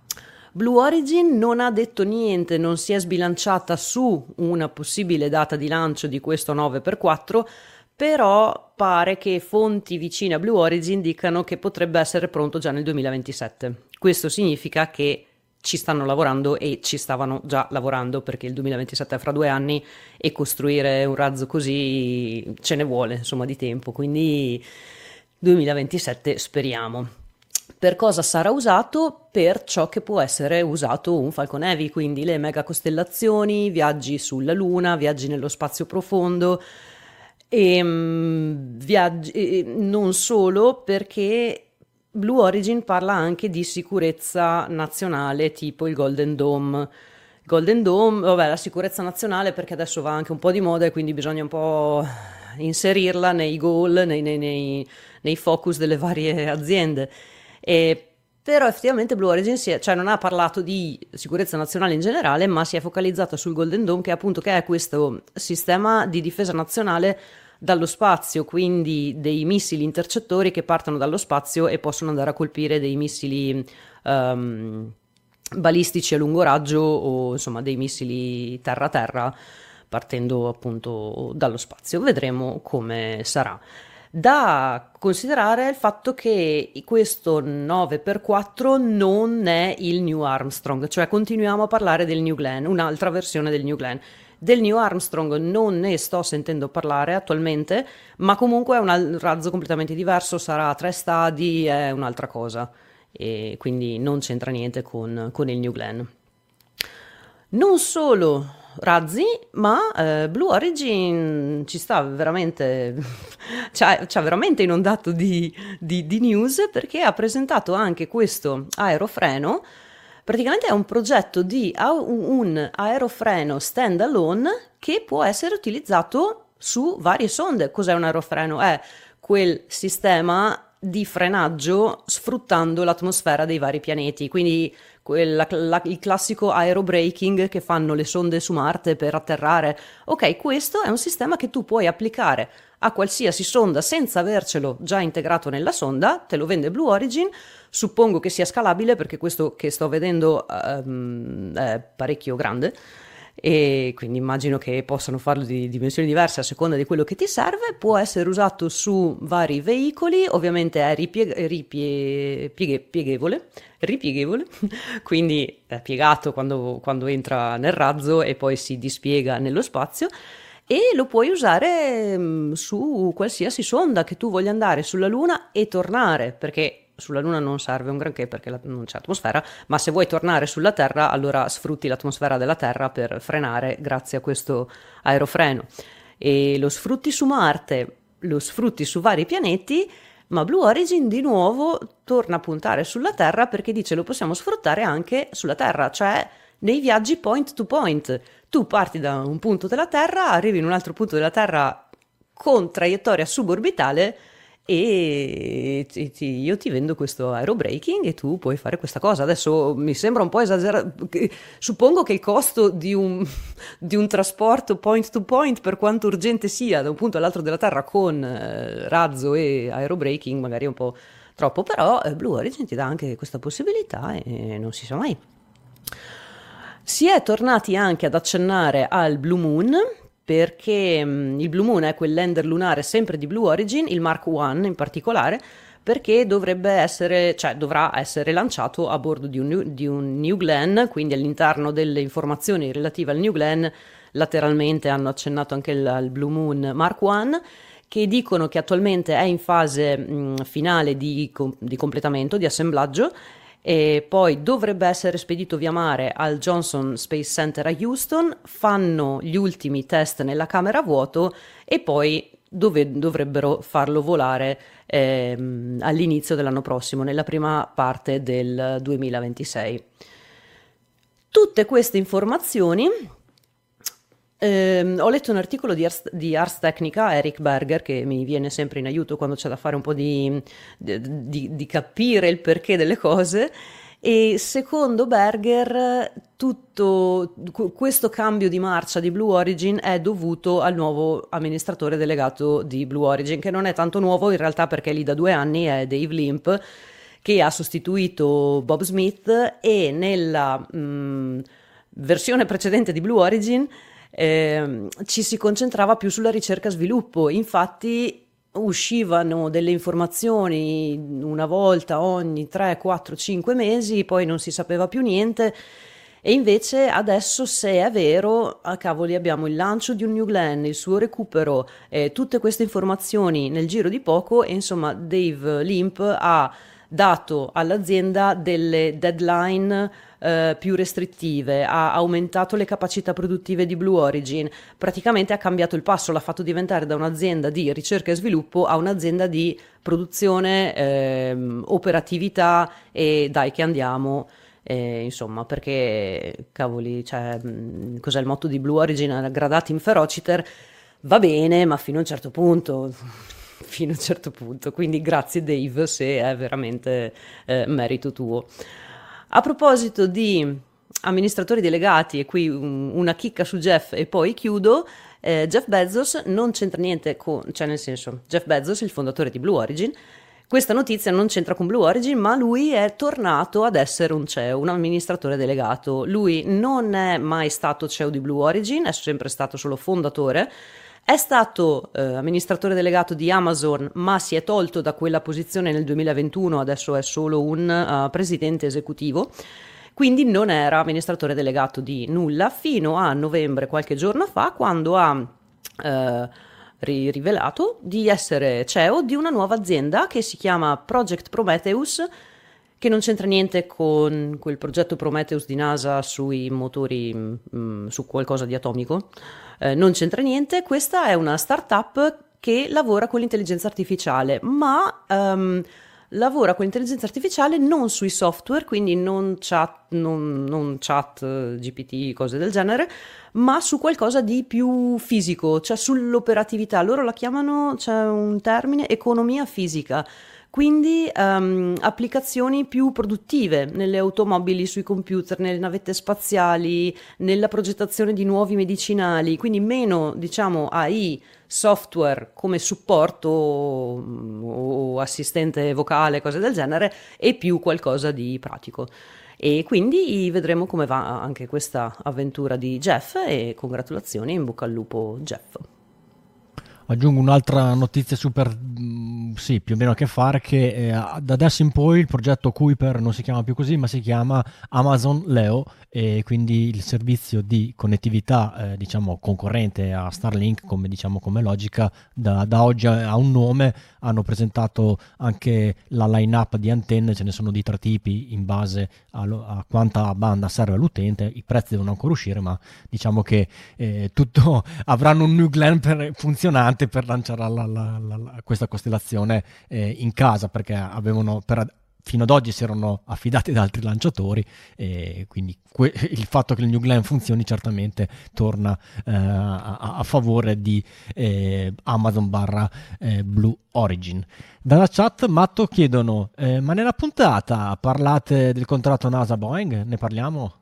[SPEAKER 2] Blue Origin non ha detto niente, non si è sbilanciata su una possibile data di lancio di questo nove per quattro, però pare che fonti vicine a Blue Origin dicano che potrebbe essere pronto già nel duemilaventisette. Questo significa che ci stanno lavorando e ci stavano già lavorando, perché il duemilaventisette è fra due anni e costruire un razzo così ce ne vuole insomma di tempo, quindi duemilaventisette speriamo. Per cosa sarà usato? Per ciò che può essere usato un Falcon Heavy, quindi le mega costellazioni, viaggi sulla Luna, viaggi nello spazio profondo e um, viaggi e non solo, perché Blue Origin parla anche di sicurezza nazionale, tipo il Golden Dome. Golden Dome, vabbè, la sicurezza nazionale perché adesso va anche un po' di moda e quindi bisogna un po' inserirla nei goal, nei, nei, nei, nei focus delle varie aziende. E, però effettivamente Blue Origin si è, cioè non ha parlato di sicurezza nazionale in generale, ma si è focalizzata sul Golden Dome, che appunto che è questo sistema di difesa nazionale dallo spazio, quindi dei missili intercettori che partono dallo spazio e possono andare a colpire dei missili um, balistici a lungo raggio o insomma dei missili terra-terra partendo appunto dallo spazio. Vedremo come sarà. Da considerare il fatto che questo nove per quattro non è il New Armstrong, cioè continuiamo a parlare del New Glenn, un'altra versione del New Glenn. Del New Armstrong non ne sto sentendo parlare attualmente, ma comunque è un razzo completamente diverso, sarà a tre stadi, è un'altra cosa, e quindi non c'entra niente con, con il New Glenn. Non solo razzi, ma eh, Blue Origin ci sta veramente ci ha, ci ha veramente inondato di, di, di news, perché ha presentato anche questo aerofreno Praticamente è un progetto di a- un aerofreno stand-alone che può essere utilizzato su varie sonde. Cos'è un aerofreno? È quel sistema di frenaggio sfruttando l'atmosfera dei vari pianeti, quindi quella- la- il classico aerobraking che fanno le sonde su Marte per atterrare. Ok, questo è un sistema che tu puoi applicare a qualsiasi sonda senza avercelo già integrato nella sonda, te lo vende Blue Origin. Suppongo che sia scalabile perché questo che sto vedendo ehm, è parecchio grande e quindi immagino che possano farlo di dimensioni diverse a seconda di quello che ti serve. Può essere usato su vari veicoli, ovviamente è ripie- ripie- pieghe- pieghevole, ripieghevole, quindi è piegato quando, quando entra nel razzo e poi si dispiega nello spazio. E lo puoi usare mm, su qualsiasi sonda che tu voglia andare sulla Luna e tornare, perché sulla Luna non serve un granché perché la- non c'è atmosfera, ma se vuoi tornare sulla Terra, allora sfrutti l'atmosfera della Terra per frenare grazie a questo aerofreno. E lo sfrutti su Marte, lo sfrutti su vari pianeti, ma Blue Origin di nuovo torna a puntare sulla Terra perché dice lo possiamo sfruttare anche sulla Terra, cioè nei viaggi point to point. Tu parti da un punto della Terra, arrivi in un altro punto della Terra con traiettoria suborbitale e ti- ti- io ti vendo questo aerobraking e tu puoi fare questa cosa. Adesso mi sembra un po' esagerato, suppongo che il costo di un, di un trasporto point to point, per quanto urgente sia da un punto all'altro della Terra con eh, razzo e aerobraking, magari è un po' troppo, però eh, Blue Origin ti dà anche questa possibilità e non si sa mai. Si è tornati anche ad accennare al Blue Moon, perché mh, il Blue Moon è quel lander lunare sempre di Blue Origin, il Mark uno in particolare, perché dovrebbe essere, cioè dovrà essere lanciato a bordo di un, New- di un New Glenn, quindi all'interno delle informazioni relative al New Glenn, lateralmente hanno accennato anche il- al Blue Moon Mark uno, che dicono che attualmente è in fase mh, finale di, com- di completamento, di assemblaggio, e poi dovrebbe essere spedito via mare al Johnson Space Center a Houston. Fanno gli ultimi test nella camera a vuoto e poi dove- dovrebbero farlo volare ehm, all'inizio dell'anno prossimo, nella prima parte del duemilaventisei. Tutte queste informazioni. Ehm, ho letto un articolo di Ars, di Ars Technica, Eric Berger, che mi viene sempre in aiuto quando c'è da fare un po' di, di- di- di capire il perché delle cose, e secondo Berger tutto qu- questo cambio di marcia di Blue Origin è dovuto al nuovo amministratore delegato di Blue Origin, che non è tanto nuovo in realtà perché è lì da due anni, è Dave Limp, che ha sostituito Bob Smith, e nella mh, versione precedente di Blue Origin ehm, ci si concentrava più sulla ricerca e sviluppo. Infatti uscivano delle informazioni una volta ogni tre, quattro, cinque mesi, poi non si sapeva più niente. E invece adesso, se è vero, a cavoli, abbiamo il lancio di un New Glenn, il suo recupero, eh, tutte queste informazioni nel giro di poco, e insomma Dave Limp ha dato all'azienda delle deadline eh, più restrittive, ha aumentato le capacità produttive di Blue Origin, praticamente ha cambiato il passo, l'ha fatto diventare da un'azienda di ricerca e sviluppo a un'azienda di produzione, ehm, operatività e dai che andiamo. Eh, insomma, perché cavoli, cioè, mh, cos'è il motto di Blue Origin? Gradati in ferociter, va bene, ma fino a un certo punto, fino a un certo punto. Quindi grazie Dave, se è veramente eh, merito tuo. A proposito di amministratori delegati, e qui un- una chicca su Jeff e poi chiudo. eh, Jeff Bezos non c'entra niente con, cioè nel senso, Jeff Bezos, il fondatore di Blue Origin, questa notizia non c'entra con Blue Origin, ma lui è tornato ad essere un C E O, un amministratore delegato. Lui non è mai stato C E O di Blue Origin, è sempre stato solo fondatore. È stato eh, amministratore delegato di Amazon, ma si è tolto da quella posizione nel duemilaventuno, adesso è solo un uh, presidente esecutivo. Quindi non era amministratore delegato di nulla fino a novembre, qualche giorno fa, quando ha eh, ri- rivelato di essere C E O di una nuova azienda che si chiama Project Prometheus, che non c'entra niente con quel progetto Prometheus di NASA sui motori, mh, su qualcosa di atomico. Eh, non c'entra niente. Questa è una startup che lavora con l'intelligenza artificiale, ma ehm, lavora con l'intelligenza artificiale non sui software, quindi non chat, non, non chat, eh, G P T, cose del genere, ma su qualcosa di più fisico, cioè sull'operatività. Loro la chiamano, c'è un termine, economia fisica. Quindi ehm, applicazioni più produttive nelle automobili, sui computer, nelle navette spaziali, nella progettazione di nuovi medicinali, quindi meno, diciamo, A I, software come supporto mm, o assistente vocale, cose del genere, e più qualcosa di pratico. E quindi vedremo come va anche questa avventura di Jeff, e congratulazioni, in bocca al lupo Jeff.
[SPEAKER 1] Aggiungo un'altra notizia super, mh, sì, più o meno a che fare, che eh, da adesso in poi il progetto Kuiper non si chiama più così, ma si chiama Amazon Leo, e quindi il servizio di connettività, eh, diciamo, concorrente a Starlink, come diciamo come logica, da, da oggi ha un nome. Hanno presentato anche la line-up di antenne, ce ne sono di tre tipi in base a, lo, a quanta banda serve all'utente. I prezzi devono ancora uscire, ma diciamo che eh, tutto avranno un New Glenn per, funzionante per lanciare la, la, la, la, questa costellazione eh, in casa, perché avevano per fino ad oggi si erano affidati ad altri lanciatori, e quindi que- il fatto che il New Glenn funzioni certamente torna eh, a-, a favore di eh, Amazon barra eh, Blue Origin. Dalla chat Matto chiedono eh, ma nella puntata parlate del contratto NASA Boeing? Ne parliamo?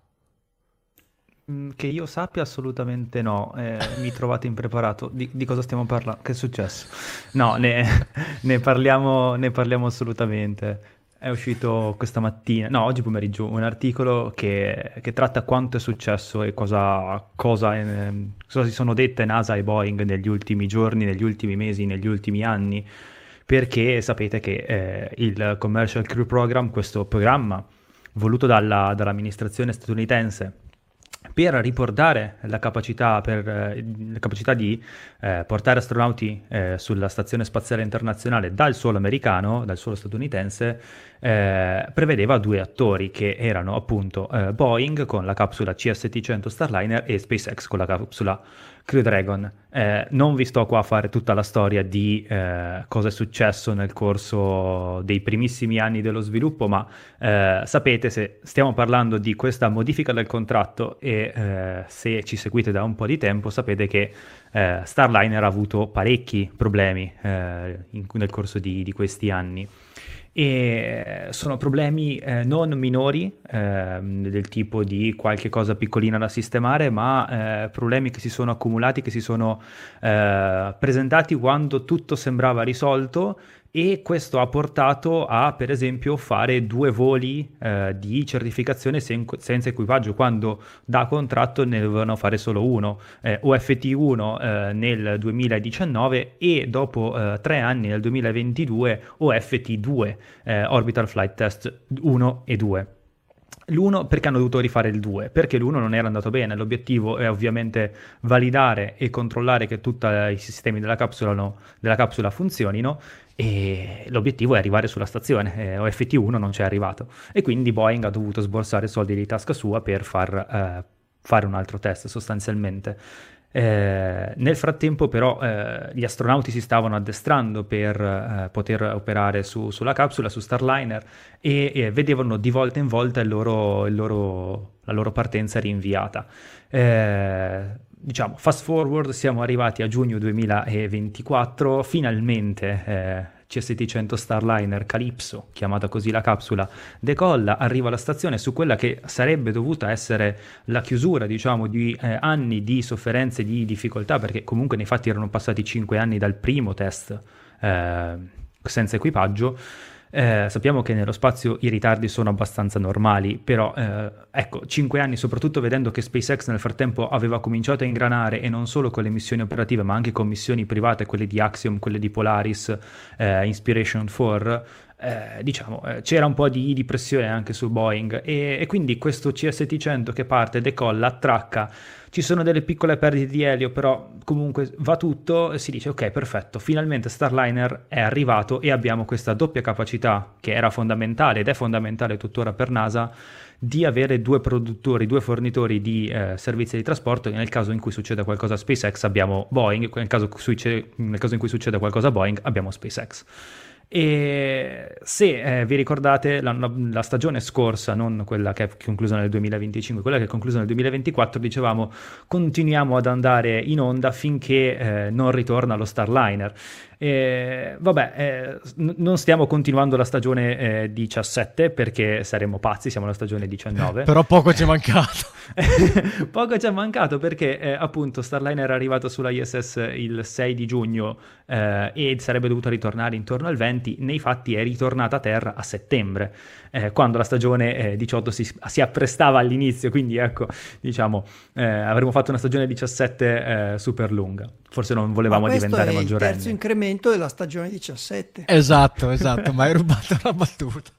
[SPEAKER 3] Che io sappia assolutamente no, eh, mi trovate impreparato. Di, di cosa stiamo parlando? Che è successo? No, ne, ne parliamo, ne parliamo assolutamente. È uscito questa mattina, no, oggi pomeriggio, un articolo che, che tratta quanto è successo e cosa, cosa, eh, cosa si sono dette NASA e Boeing negli ultimi giorni, negli ultimi mesi, negli ultimi anni, perché sapete che eh, il Commercial Crew Program, questo programma voluto dalla, dall'amministrazione statunitense per riportare la capacità, per, eh, la capacità di eh, portare astronauti eh, sulla Stazione Spaziale Internazionale dal suolo americano, dal suolo statunitense, eh, prevedeva due attori che erano appunto eh, Boeing con la capsula C S T cento Starliner e SpaceX con la capsula Crew Dragon. Eh, non vi sto qua a fare tutta la storia di eh, cosa è successo nel corso dei primissimi anni dello sviluppo, ma eh, sapete, se stiamo parlando di questa modifica del contratto e eh, se ci seguite da un po' di tempo, sapete che eh, Starliner ha avuto parecchi problemi eh, in, nel corso di, di questi anni. E sono problemi eh, non minori, eh, del tipo di qualche cosa piccolina da sistemare, ma eh, problemi che si sono accumulati, che si sono eh, presentati quando tutto sembrava risolto, e questo ha portato a, per esempio, fare due voli eh, di certificazione sen- senza equipaggio, quando da contratto ne dovevano fare solo uno, eh, O F T uno eh, nel duemiladiciannove e dopo eh, tre anni nel duemilaventidue O F T due, eh, Orbital Flight Test uno e due. L'uno perché hanno dovuto rifare il due, perché l'uno non era andato bene. L'obiettivo è ovviamente validare e controllare che tutti i sistemi della capsula, no, della capsula funzionino, e l'obiettivo è arrivare sulla stazione. eh, O F T uno non c'è arrivato, e quindi Boeing ha dovuto sborsare soldi di tasca sua per far eh, fare un altro test sostanzialmente. Eh, nel frattempo però eh, gli astronauti si stavano addestrando per eh, poter operare su, sulla capsula, su Starliner, e, e vedevano di volta in volta il loro, il loro, la loro partenza rinviata. Eh, diciamo, fast forward, siamo arrivati a giugno duemilaventiquattro, finalmente eh, C S T cento Starliner Calypso, chiamata così la capsula, decolla, arriva alla stazione su quella che sarebbe dovuta essere la chiusura, diciamo, di eh, anni di sofferenze, di difficoltà, perché comunque nei fatti erano passati cinque anni dal primo test eh, senza equipaggio. Eh, sappiamo che nello spazio i ritardi sono abbastanza normali, però eh, ecco, cinque anni, soprattutto vedendo che SpaceX nel frattempo aveva cominciato a ingranare, e non solo con le missioni operative ma anche con missioni private, quelle di Axiom, quelle di Polaris, eh, Inspiration quattro, eh, diciamo eh, c'era un po' di, di pressione anche su Boeing, e, e quindi questo C S T cento che parte, decolla, attracca, ci sono delle piccole perdite di elio, però comunque va tutto, e si dice ok, perfetto, finalmente Starliner è arrivato e abbiamo questa doppia capacità che era fondamentale ed è fondamentale tuttora per NASA, di avere due produttori, due fornitori di eh, servizi di trasporto. Nel caso in cui succeda qualcosa a SpaceX abbiamo Boeing, nel caso, nel caso in cui succeda qualcosa a Boeing abbiamo SpaceX. E se eh, vi ricordate la, la stagione scorsa, non quella che è conclusa nel duemilaventicinque, quella che è conclusa nel duemilaventiquattro, dicevamo continuiamo ad andare in onda finché eh, non ritorna lo Starliner. E, vabbè, eh, n- non stiamo continuando la stagione eh, diciassette perché saremmo pazzi, siamo alla stagione diciannove.
[SPEAKER 1] Però poco ci è mancato.
[SPEAKER 3] Poco ci è mancato perché eh, appunto Starliner è arrivato sulla I S S il sei di giugno eh, e sarebbe dovuta ritornare intorno al venti, nei fatti è ritornata a terra a settembre, eh, quando la stagione eh, diciotto si, si apprestava all'inizio, quindi ecco, diciamo, eh, avremmo fatto una stagione diciassette eh, super lunga, forse non volevamo
[SPEAKER 4] Ma
[SPEAKER 3] diventare
[SPEAKER 4] questo è
[SPEAKER 3] maggiorenni.
[SPEAKER 4] il terzo incremento della stagione diciassette.
[SPEAKER 1] Esatto, esatto, ma hai rubato la battuta.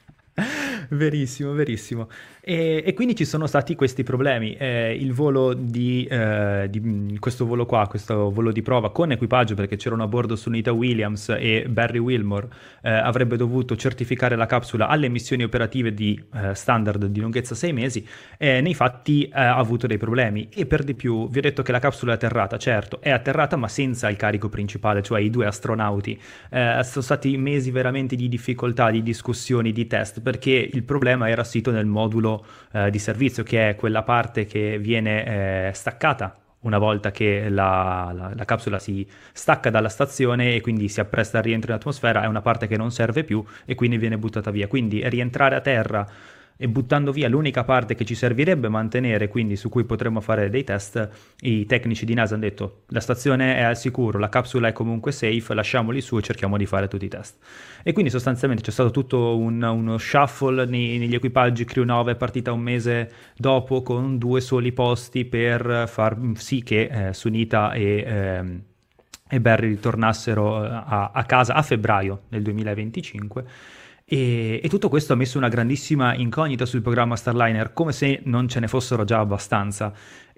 [SPEAKER 3] Verissimo, verissimo. E, e quindi ci sono stati questi problemi. Eh, il volo di, eh, di questo volo qua, questo volo di prova con equipaggio, perché c'erano a bordo Sunita Williams e Barry Wilmore, eh, avrebbe dovuto certificare la capsula alle missioni operative di eh, standard di lunghezza sei mesi, e nei fatti eh, ha avuto dei problemi. E per di più, vi ho detto che la capsula è atterrata, certo, è atterrata ma senza il carico principale, cioè i due astronauti. Eh, sono stati mesi veramente di difficoltà, di discussioni, di test, perché il problema era sito nel modulo eh, di servizio, che è quella parte che viene eh, staccata una volta che la, la, la capsula si stacca dalla stazione e quindi si appresta al rientro in atmosfera. È una parte che non serve più e quindi viene buttata via. Quindi rientrare a terra e buttando via l'unica parte che ci servirebbe mantenere, quindi su cui potremmo fare dei test, i tecnici di NASA hanno detto la stazione è al sicuro, la capsula è comunque safe, lasciamoli su e cerchiamo di fare tutti i test. E quindi sostanzialmente c'è stato tutto un, uno shuffle nei, negli equipaggi. Crew nove è partita un mese dopo con due soli posti per far sì che eh, Sunita e, ehm, e Barry ritornassero a, a casa a febbraio del duemilaventicinque. E, e tutto questo ha messo una grandissima incognita sul programma Starliner, come se non ce ne fossero già abbastanza,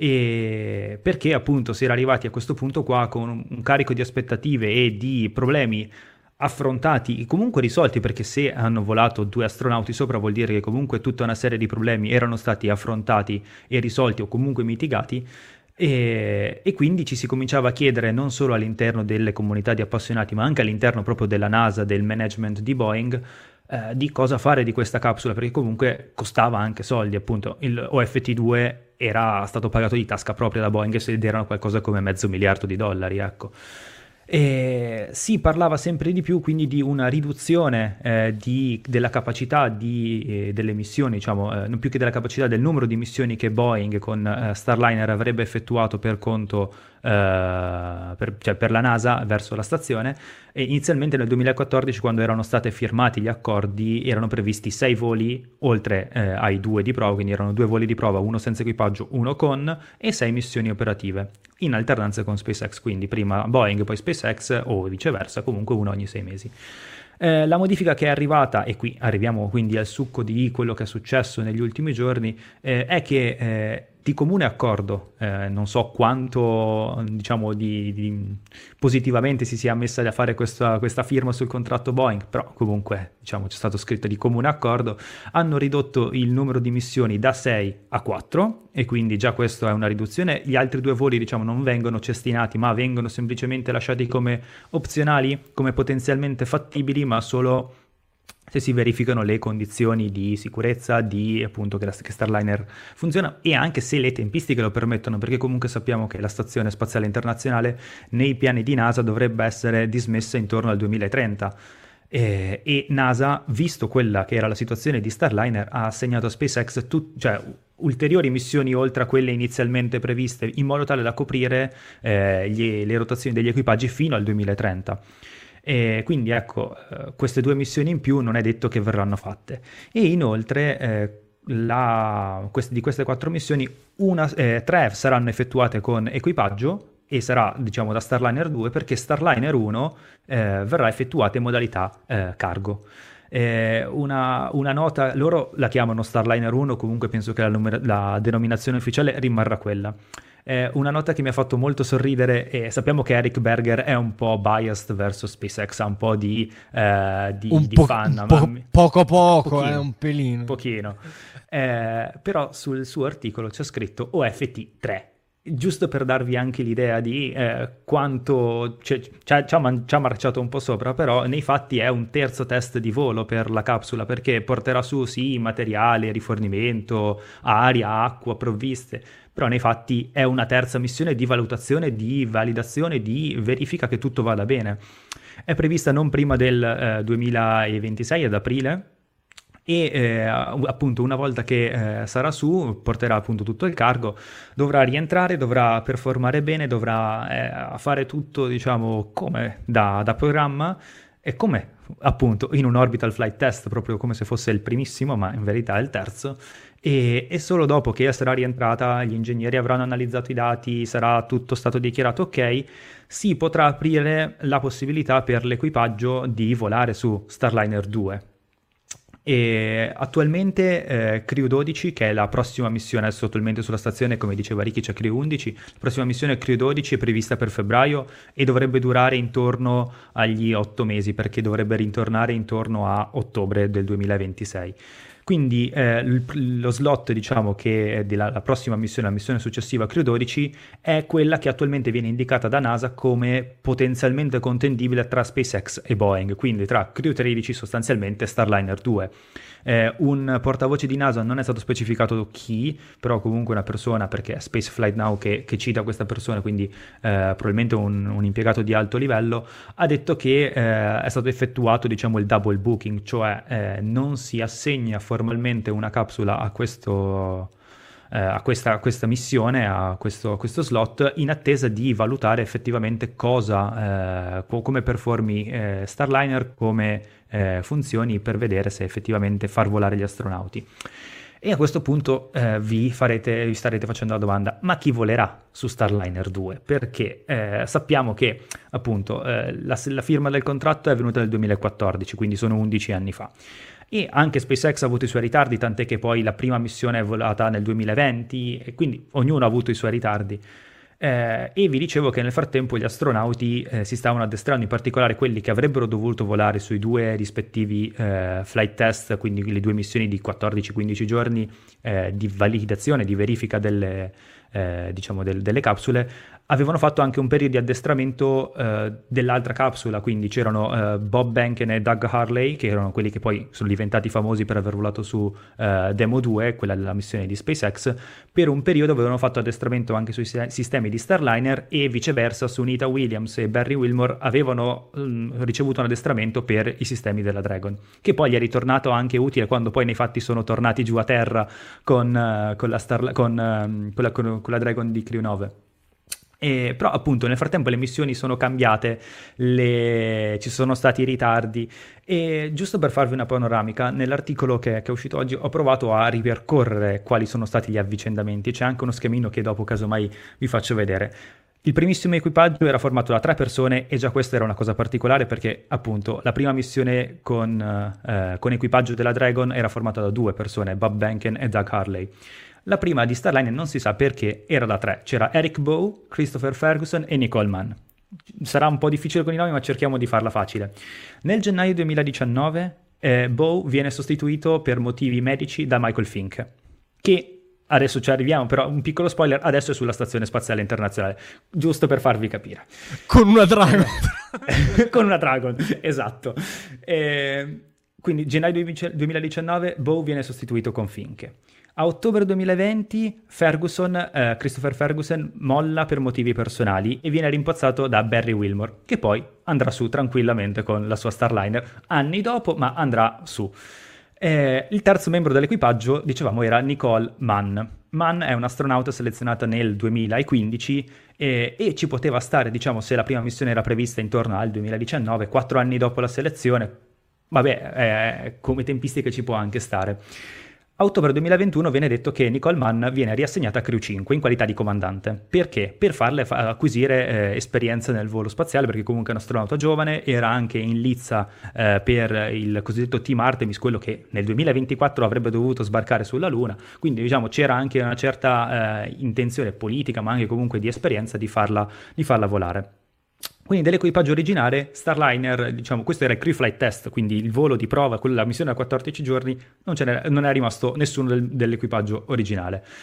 [SPEAKER 3] e perché appunto si era arrivati a questo punto qua con un, un carico di aspettative e di problemi affrontati e comunque risolti, perché se hanno volato due astronauti sopra vuol dire che comunque tutta una serie di problemi erano stati affrontati e risolti o comunque mitigati. E, e quindi ci si cominciava a chiedere, non solo all'interno delle comunità di appassionati ma anche all'interno proprio della NASA, del management di Boeing, eh, di cosa fare di questa capsula, perché comunque costava anche soldi. Appunto il O F T due era stato pagato di tasca propria da Boeing ed erano qualcosa come mezzo miliardo di dollari, ecco. E si parlava sempre di più quindi di una riduzione eh, di, della capacità di, eh, delle missioni, diciamo, eh, non più che della capacità, del numero di missioni che Boeing con eh, Starliner avrebbe effettuato per conto, eh, per, cioè per la NASA verso la stazione. E inizialmente nel duemilaquattordici, quando erano stati firmati gli accordi, erano previsti sei voli oltre eh, ai due di prova, quindi erano due voli di prova, uno senza equipaggio, uno con, e sei missioni operative in alternanza con SpaceX, quindi prima Boeing poi SpaceX o viceversa, comunque uno ogni sei mesi. Eh, la modifica che è arrivata, e qui arriviamo quindi al succo di quello che è successo negli ultimi giorni, eh, è che eh, di comune accordo, eh, non so quanto diciamo di, di positivamente si sia messa a fare questa, questa firma sul contratto Boeing, però comunque diciamo c'è stato scritto di comune accordo, hanno ridotto il numero di missioni da sei a quattro e quindi già questo è una riduzione. Gli altri due voli diciamo non vengono cestinati ma vengono semplicemente lasciati come opzionali, come potenzialmente fattibili, ma solo se si verificano le condizioni di sicurezza, di appunto che, la, che Starliner funziona, e anche se le tempistiche lo permettono, perché comunque sappiamo che la Stazione Spaziale Internazionale nei piani di NASA dovrebbe essere dismessa intorno al duemilatrenta. Eh, e NASA, visto quella che era la situazione di Starliner, ha assegnato a SpaceX tut- cioè, ulteriori missioni oltre a quelle inizialmente previste, in modo tale da coprire eh, gli, le rotazioni degli equipaggi fino al duemilatrenta. E quindi ecco, eh, queste due missioni in più non è detto che verranno fatte. E inoltre eh, la, quest- di queste quattro missioni una, eh, tre saranno effettuate con equipaggio e sarà diciamo da Starliner due, perché Starliner uno eh, verrà effettuata in modalità eh, cargo. Eh, una, una nota, loro la chiamano Starliner uno, comunque penso che la, numer- la denominazione ufficiale rimarrà quella. Eh, una nota che mi ha fatto molto sorridere, e sappiamo che Eric Berger è un po' biased verso SpaceX, ha un po' di, eh, di,
[SPEAKER 1] un
[SPEAKER 3] di
[SPEAKER 1] po-
[SPEAKER 3] fan,
[SPEAKER 1] un po-
[SPEAKER 3] ma...
[SPEAKER 1] poco poco,
[SPEAKER 3] pochino,
[SPEAKER 1] eh, un pelino.
[SPEAKER 3] pochino. Eh, però sul suo articolo c'è scritto O F T tre. giusto per darvi anche l'idea di eh, quanto cioè, ci ha, ci ha man- ci ha marciato un po' sopra, però nei fatti è un terzo test di volo per la capsula, perché porterà su sì materiale, rifornimento, aria, acqua, provviste, però nei fatti è una terza missione di valutazione, di validazione, di verifica che tutto vada bene. È prevista non prima del eh, duemilaventisei, ad aprile, e eh, appunto una volta che eh, sarà su, porterà appunto tutto il cargo, dovrà rientrare, dovrà performare bene, dovrà eh, fare tutto, diciamo, come da, da programma, e come appunto in un orbital flight test, proprio come se fosse il primissimo, ma in verità è il terzo. E, e solo dopo che sarà rientrata, gli ingegneri avranno analizzato i dati, sarà tutto stato dichiarato ok, si potrà aprire la possibilità per l'equipaggio di volare su Starliner due. E attualmente eh, Crew dodici, che è la prossima missione, adesso attualmente sulla stazione, come diceva Ricky, c'è Crew undici, la prossima missione Crew dodici è prevista per febbraio e dovrebbe durare intorno agli otto mesi, perché dovrebbe ritornare intorno a ottobre del duemilaventisei. Quindi eh, l- lo slot, diciamo, che della la prossima missione, la missione successiva Crew dodici, è quella che attualmente viene indicata da NASA come potenzialmente contendibile tra SpaceX e Boeing, quindi tra Crew tredici sostanzialmente e Starliner due. Eh, un portavoce di NASA, non è stato specificato chi, però comunque una persona, perché è Space Flight Now che, che cita questa persona, quindi eh, probabilmente un, un impiegato di alto livello, ha detto che eh, è stato effettuato, diciamo, il double booking, cioè eh, non si assegna formalmente una capsula a questo... Eh, a, questa, a questa missione, a questo, a questo slot, in attesa di valutare effettivamente cosa, eh, co- come performi eh, Starliner, come eh, funzioni, per vedere se effettivamente far volare gli astronauti. E a questo punto eh, vi, farete, vi starete facendo la domanda: ma chi volerà su Starliner due? Perché eh, sappiamo che appunto eh, la, la firma del contratto è avvenuta nel duemilaquattordici, quindi sono undici anni fa. E anche SpaceX ha avuto i suoi ritardi, tant'è che poi la prima missione è volata nel duemilaventi, e quindi ognuno ha avuto i suoi ritardi. Eh, e vi dicevo che nel frattempo gli astronauti eh, si stavano addestrando, in particolare quelli che avrebbero dovuto volare sui due rispettivi eh, flight test, quindi le due missioni di quattordici quindici giorni eh, di validazione, di verifica delle, eh, diciamo del, delle capsule. Avevano fatto anche un periodo di addestramento eh, dell'altra capsula, quindi c'erano eh, Bob Behnken e Doug Hurley, che erano quelli che poi sono diventati famosi per aver volato su eh, Demo due, quella della missione di SpaceX. Per un periodo avevano fatto addestramento anche sui si- sistemi di Starliner, e viceversa Sunita Williams e Barry Wilmore avevano mh, ricevuto un addestramento per i sistemi della Dragon, che poi gli è ritornato anche utile quando poi nei fatti sono tornati giù a terra con, uh, con, la, Star- con, uh, con, la, con, con la Dragon di Crew nove. E, però appunto nel frattempo le missioni sono cambiate, le... ci sono stati ritardi, e giusto per farvi una panoramica, nell'articolo che, che è uscito oggi ho provato a ripercorrere quali sono stati gli avvicendamenti. C'è anche uno schemino che dopo casomai vi faccio vedere. Il primissimo equipaggio era formato da tre persone, e già questa era una cosa particolare, perché appunto la prima missione con, eh, con equipaggio della Dragon era formata da due persone, Bob Behnken e Doug Hurley. La prima di Starliner non si sa perché era da tre, c'era Eric Bowe, Christopher Ferguson e Nicole Mann. Sarà un po' difficile con i nomi, ma cerchiamo di farla facile. Nel gennaio duemiladiciannove eh, Bowe viene sostituito per motivi medici da Michael Fink, che adesso ci arriviamo, però un piccolo spoiler, adesso è sulla Stazione Spaziale Internazionale, giusto per farvi capire.
[SPEAKER 1] Con una Dragon.
[SPEAKER 3] Con una Dragon, esatto. E quindi gennaio duemiladiciannove Bowe viene sostituito con Fink. A ottobre duemilaventi Ferguson, eh, Christopher Ferguson molla per motivi personali e viene rimpiazzato da Barry Wilmore, che poi andrà su tranquillamente con la sua Starliner anni dopo, ma andrà su. Eh, il terzo membro dell'equipaggio, dicevamo, era Nicole Mann. Mann è un'astronauta selezionata nel duemilaquindici eh, e ci poteva stare, diciamo, se la prima missione era prevista intorno al duemiladiciannove, quattro anni dopo la selezione, vabbè, eh, come tempistiche ci può anche stare. A ottobre duemilaventuno viene detto che Nicole Mann viene riassegnata a Crew cinque in qualità di comandante. Perché? Per farle fa- acquisire eh, esperienza nel volo spaziale, perché comunque è un astronauta giovane, era anche in lizza eh, per il cosiddetto Team Artemis, quello che nel duemilaventiquattro avrebbe dovuto sbarcare sulla Luna, quindi diciamo c'era anche una certa eh, intenzione politica, ma anche comunque di esperienza di farla, di farla volare. Quindi dell'equipaggio originale, Starliner, diciamo, questo era il Crew Flight Test, quindi il volo di prova, quella, la missione da quattordici giorni, non, ce n'era, non è rimasto nessuno del, dell'equipaggio originale.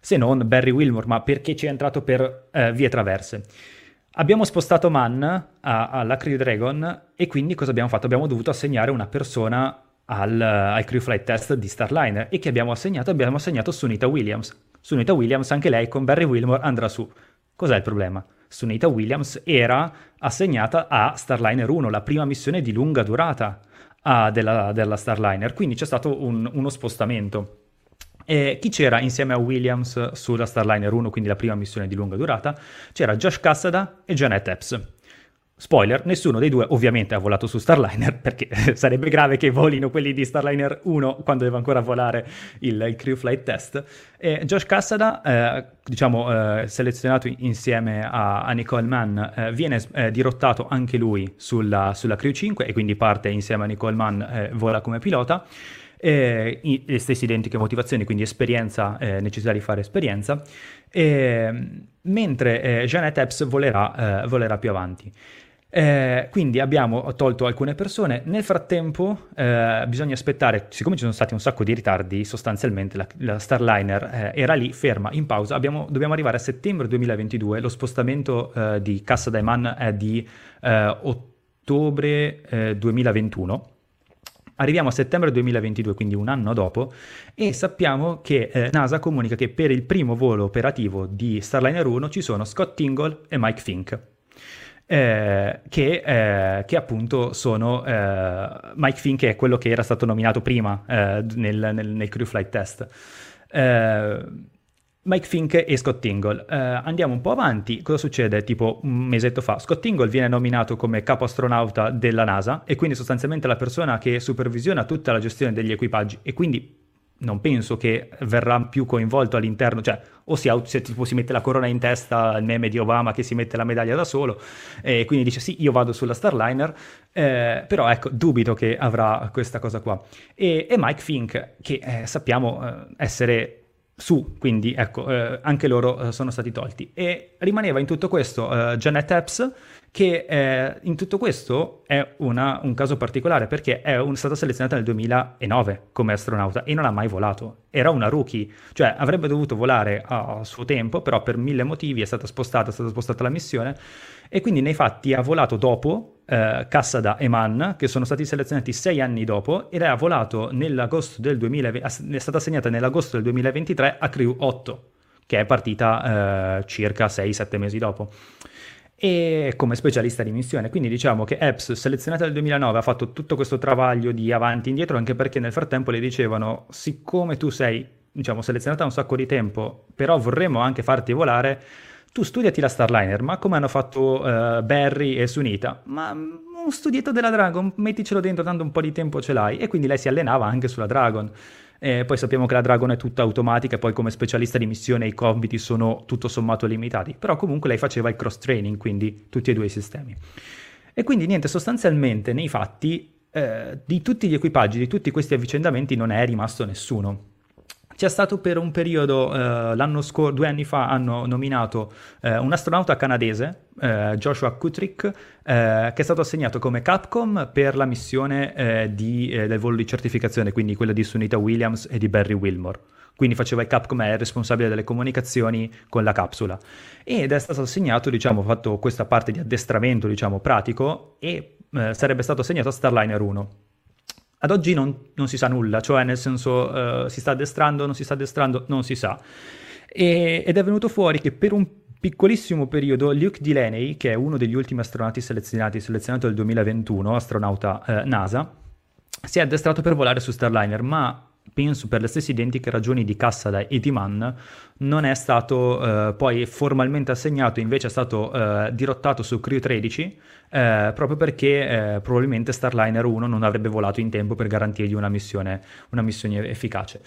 [SPEAKER 3] se non Barry Wilmore, ma perché ci è entrato per eh, vie traverse. Abbiamo spostato Mann alla Crew Dragon e quindi cosa abbiamo fatto? Abbiamo dovuto assegnare una persona al, al Crew Flight Test di Starliner e che abbiamo assegnato? Abbiamo assegnato Sunita Williams. Sunita Williams, anche lei con Barry Wilmore andrà su. Cos'è il problema? Sunita Williams era assegnata a Starliner uno, la prima missione di lunga durata a, della, della Starliner, quindi c'è stato un, uno spostamento. E chi c'era insieme a Williams sulla Starliner uno, quindi la prima missione di lunga durata? C'era Josh Cassada e Janet Epps. Spoiler, nessuno dei due ovviamente ha volato su Starliner, perché sarebbe grave che volino quelli di Starliner uno quando deve ancora volare il, il Crew Flight Test. E Josh Cassada, eh, diciamo eh, selezionato insieme a, a Nicole Mann, eh, viene eh, dirottato anche lui sulla, sulla Crew cinque e quindi parte insieme a Nicole Mann, eh, vola come pilota. Eh, i, le stesse identiche motivazioni, quindi esperienza, eh, necessità di fare esperienza, eh, mentre eh, Janet Epps volerà, eh, volerà più avanti. Eh, quindi abbiamo tolto alcune persone. Nel frattempo eh, bisogna aspettare, siccome ci sono stati un sacco di ritardi, sostanzialmente la, la Starliner eh, era lì ferma in pausa. Abbiamo, dobbiamo arrivare a settembre duemilaventidue, lo spostamento eh, di Cassada e Mann è di eh, ottobre eh, duemilaventuno. Arriviamo a settembre duemilaventidue, quindi un anno dopo, e sappiamo che eh, NASA comunica che per il primo volo operativo di Starliner uno ci sono Scott Tingle e Mike Fink. Eh, che, eh, che appunto sono eh, Mike Fink è quello che era stato nominato prima eh, nel, nel, nel Crew Flight Test. eh, Mike Fink e Scott Tingle. Eh, andiamo un po' avanti. Cosa succede? Tipo un mesetto fa Scott Tingle viene nominato come capo astronauta della NASA e quindi sostanzialmente la persona che supervisiona tutta la gestione degli equipaggi, e quindi non penso che verrà più coinvolto all'interno, cioè o si, se, tipo, si mette la corona in testa, il meme di Obama che si mette la medaglia da solo e quindi dice sì, io vado sulla Starliner, eh, però ecco, dubito che avrà questa cosa qua. E, e Mike Fink, che eh, sappiamo eh, essere su, quindi ecco, eh, anche loro eh, sono stati tolti. E rimaneva in tutto questo eh, Janet Epps, che eh, in tutto questo è una, un caso particolare perché è un, stata selezionata nel duemilanove come astronauta e non ha mai volato. Era una rookie, cioè avrebbe dovuto volare a, a suo tempo, però per mille motivi è stata spostata, è stata spostata la missione e quindi nei fatti ha volato dopo eh, Cassada e Mann, che sono stati selezionati sei anni dopo, ed ha volato nell'agosto del duemilaventi, è stata assegnata nell'agosto del duemilaventitré a Crew otto, che è partita eh, circa sei sette mesi dopo. E come specialista di missione, quindi diciamo che Epps, selezionata nel duemilanove, ha fatto tutto questo travaglio di avanti e indietro, anche perché nel frattempo le dicevano: siccome tu sei, diciamo, selezionata un sacco di tempo, però vorremmo anche farti volare, tu studiati la Starliner. Ma come hanno fatto uh, Barry e Sunita? Ma un studietto della Dragon, metticelo dentro, tanto un po' di tempo ce l'hai. E quindi lei si allenava anche sulla Dragon. E poi sappiamo che la Dragon è tutta automatica e poi come specialista di missione i compiti sono tutto sommato limitati, però comunque lei faceva il cross training, quindi tutti e due i sistemi. E quindi niente, sostanzialmente nei fatti eh, di tutti gli equipaggi, di tutti questi avvicendamenti non è rimasto nessuno. C'è stato per un periodo, eh, l'anno scorso, due anni fa, hanno nominato eh, un astronauta canadese, eh, Joshua Kutrick, eh, che è stato assegnato come Capcom per la missione eh, di, eh, del volo di certificazione, quindi quella di Sunita Williams e di Barry Wilmore. Quindi faceva il Capcom, è responsabile delle comunicazioni con la capsula. Ed è stato assegnato, diciamo, fatto questa parte di addestramento, diciamo, pratico, e eh, sarebbe stato assegnato a Starliner uno. Ad oggi non, non si sa nulla, cioè nel senso uh, si sta addestrando, non si sta addestrando, non si sa. E, ed è venuto fuori che per un piccolissimo periodo Luke Delaney, che è uno degli ultimi astronauti selezionati, selezionato nel duemilaventuno, astronauta eh, NASA, si è addestrato per volare su Starliner, ma penso per le stesse identiche ragioni di Cassada e di Mann non è stato eh, poi formalmente assegnato, invece è stato eh, dirottato su Crew tredici, eh, proprio perché eh, probabilmente Starliner uno non avrebbe volato in tempo per garantirgli una missione, una missione efficace.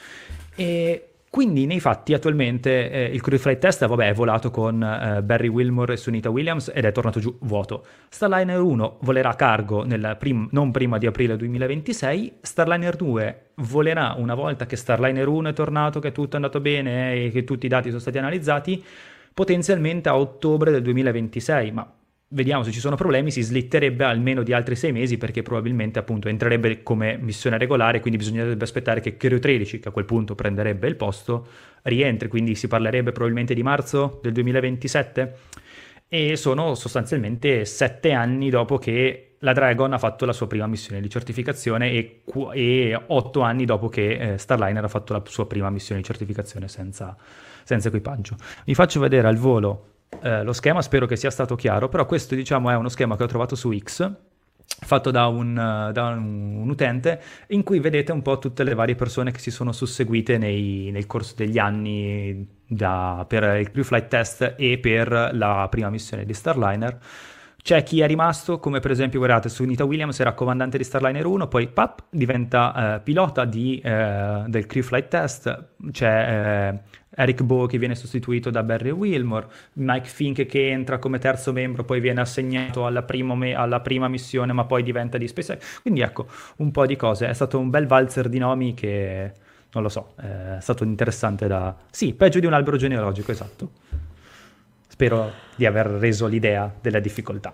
[SPEAKER 3] E quindi nei fatti attualmente eh, il Crew Flight Test vabbè, è volato con eh, Barry Wilmore e Sunita Williams ed è tornato giù vuoto. Starliner uno volerà a cargo nel prim- non prima di aprile duemilaventisei, Starliner due volerà una volta che Starliner uno è tornato, che tutto è andato bene e che tutti i dati sono stati analizzati, potenzialmente a ottobre del duemilaventisei, ma vediamo se ci sono problemi, si slitterebbe almeno di altri sei mesi, perché probabilmente appunto entrerebbe come missione regolare, quindi bisognerebbe aspettare che Crew tredici, che a quel punto prenderebbe il posto, rientri, quindi si parlerebbe probabilmente di marzo del duemilaventisette, e sono sostanzialmente sette anni dopo che la Dragon ha fatto la sua prima missione di certificazione e, qu- e otto anni dopo che eh, Starliner ha fatto la sua prima missione di certificazione senza, senza equipaggio. Vi faccio vedere al volo Eh, lo schema, spero che sia stato chiaro, però questo diciamo è uno schema che ho trovato su X, fatto da un, uh, da un, un utente, in cui vedete un po' tutte le varie persone che si sono susseguite nei, nel corso degli anni da, per il pre-flight test e per la prima missione di Starliner. C'è chi è rimasto, come per esempio, guardate, su Nita Williams era comandante di Starliner uno, poi pap, diventa eh, pilota di, eh, del Crew Flight Test. C'è eh, Eric Boe che viene sostituito da Barry Wilmore, Mike Fink che entra come terzo membro, poi viene assegnato alla, primo me- alla prima missione, ma poi diventa di SpaceX. Quindi ecco, un po' di cose. È stato un bel valzer di nomi che, non lo so, è stato interessante da... Sì, peggio di un albero genealogico, esatto. Spero di aver reso l'idea della difficoltà.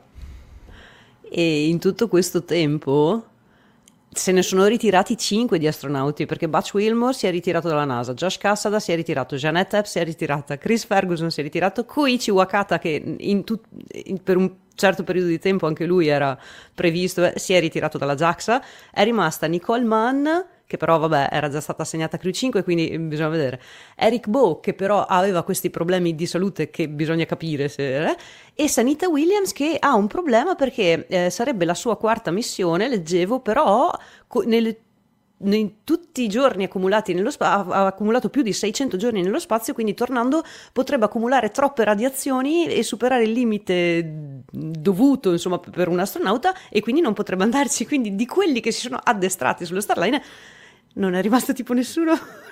[SPEAKER 2] E in tutto questo tempo se ne sono ritirati cinque di astronauti, perché Butch Wilmore si è ritirato dalla NASA, Josh Cassada si è ritirato, Jeanette Epp si è ritirata, Chris Ferguson si è ritirato, Koichi Wakata, che in tut- in, per un certo periodo di tempo anche lui era previsto, eh, si è ritirato dalla JAXA. È rimasta Nicole Mann, che però vabbè era già stata assegnata a Crew cinque, quindi bisogna vedere. Eric Boe, che però aveva questi problemi di salute che bisogna capire se... Eh? E Sanita Williams, che ha un problema perché eh, sarebbe la sua quarta missione, leggevo, però co- nelle in tutti i giorni accumulati nello spazio, ha accumulato più di seicento giorni nello spazio, quindi tornando potrebbe accumulare troppe radiazioni e superare il limite dovuto, insomma, per un astronauta, e quindi non potrebbe andarci. Quindi di quelli che si sono addestrati sullo Starliner non è rimasto tipo nessuno.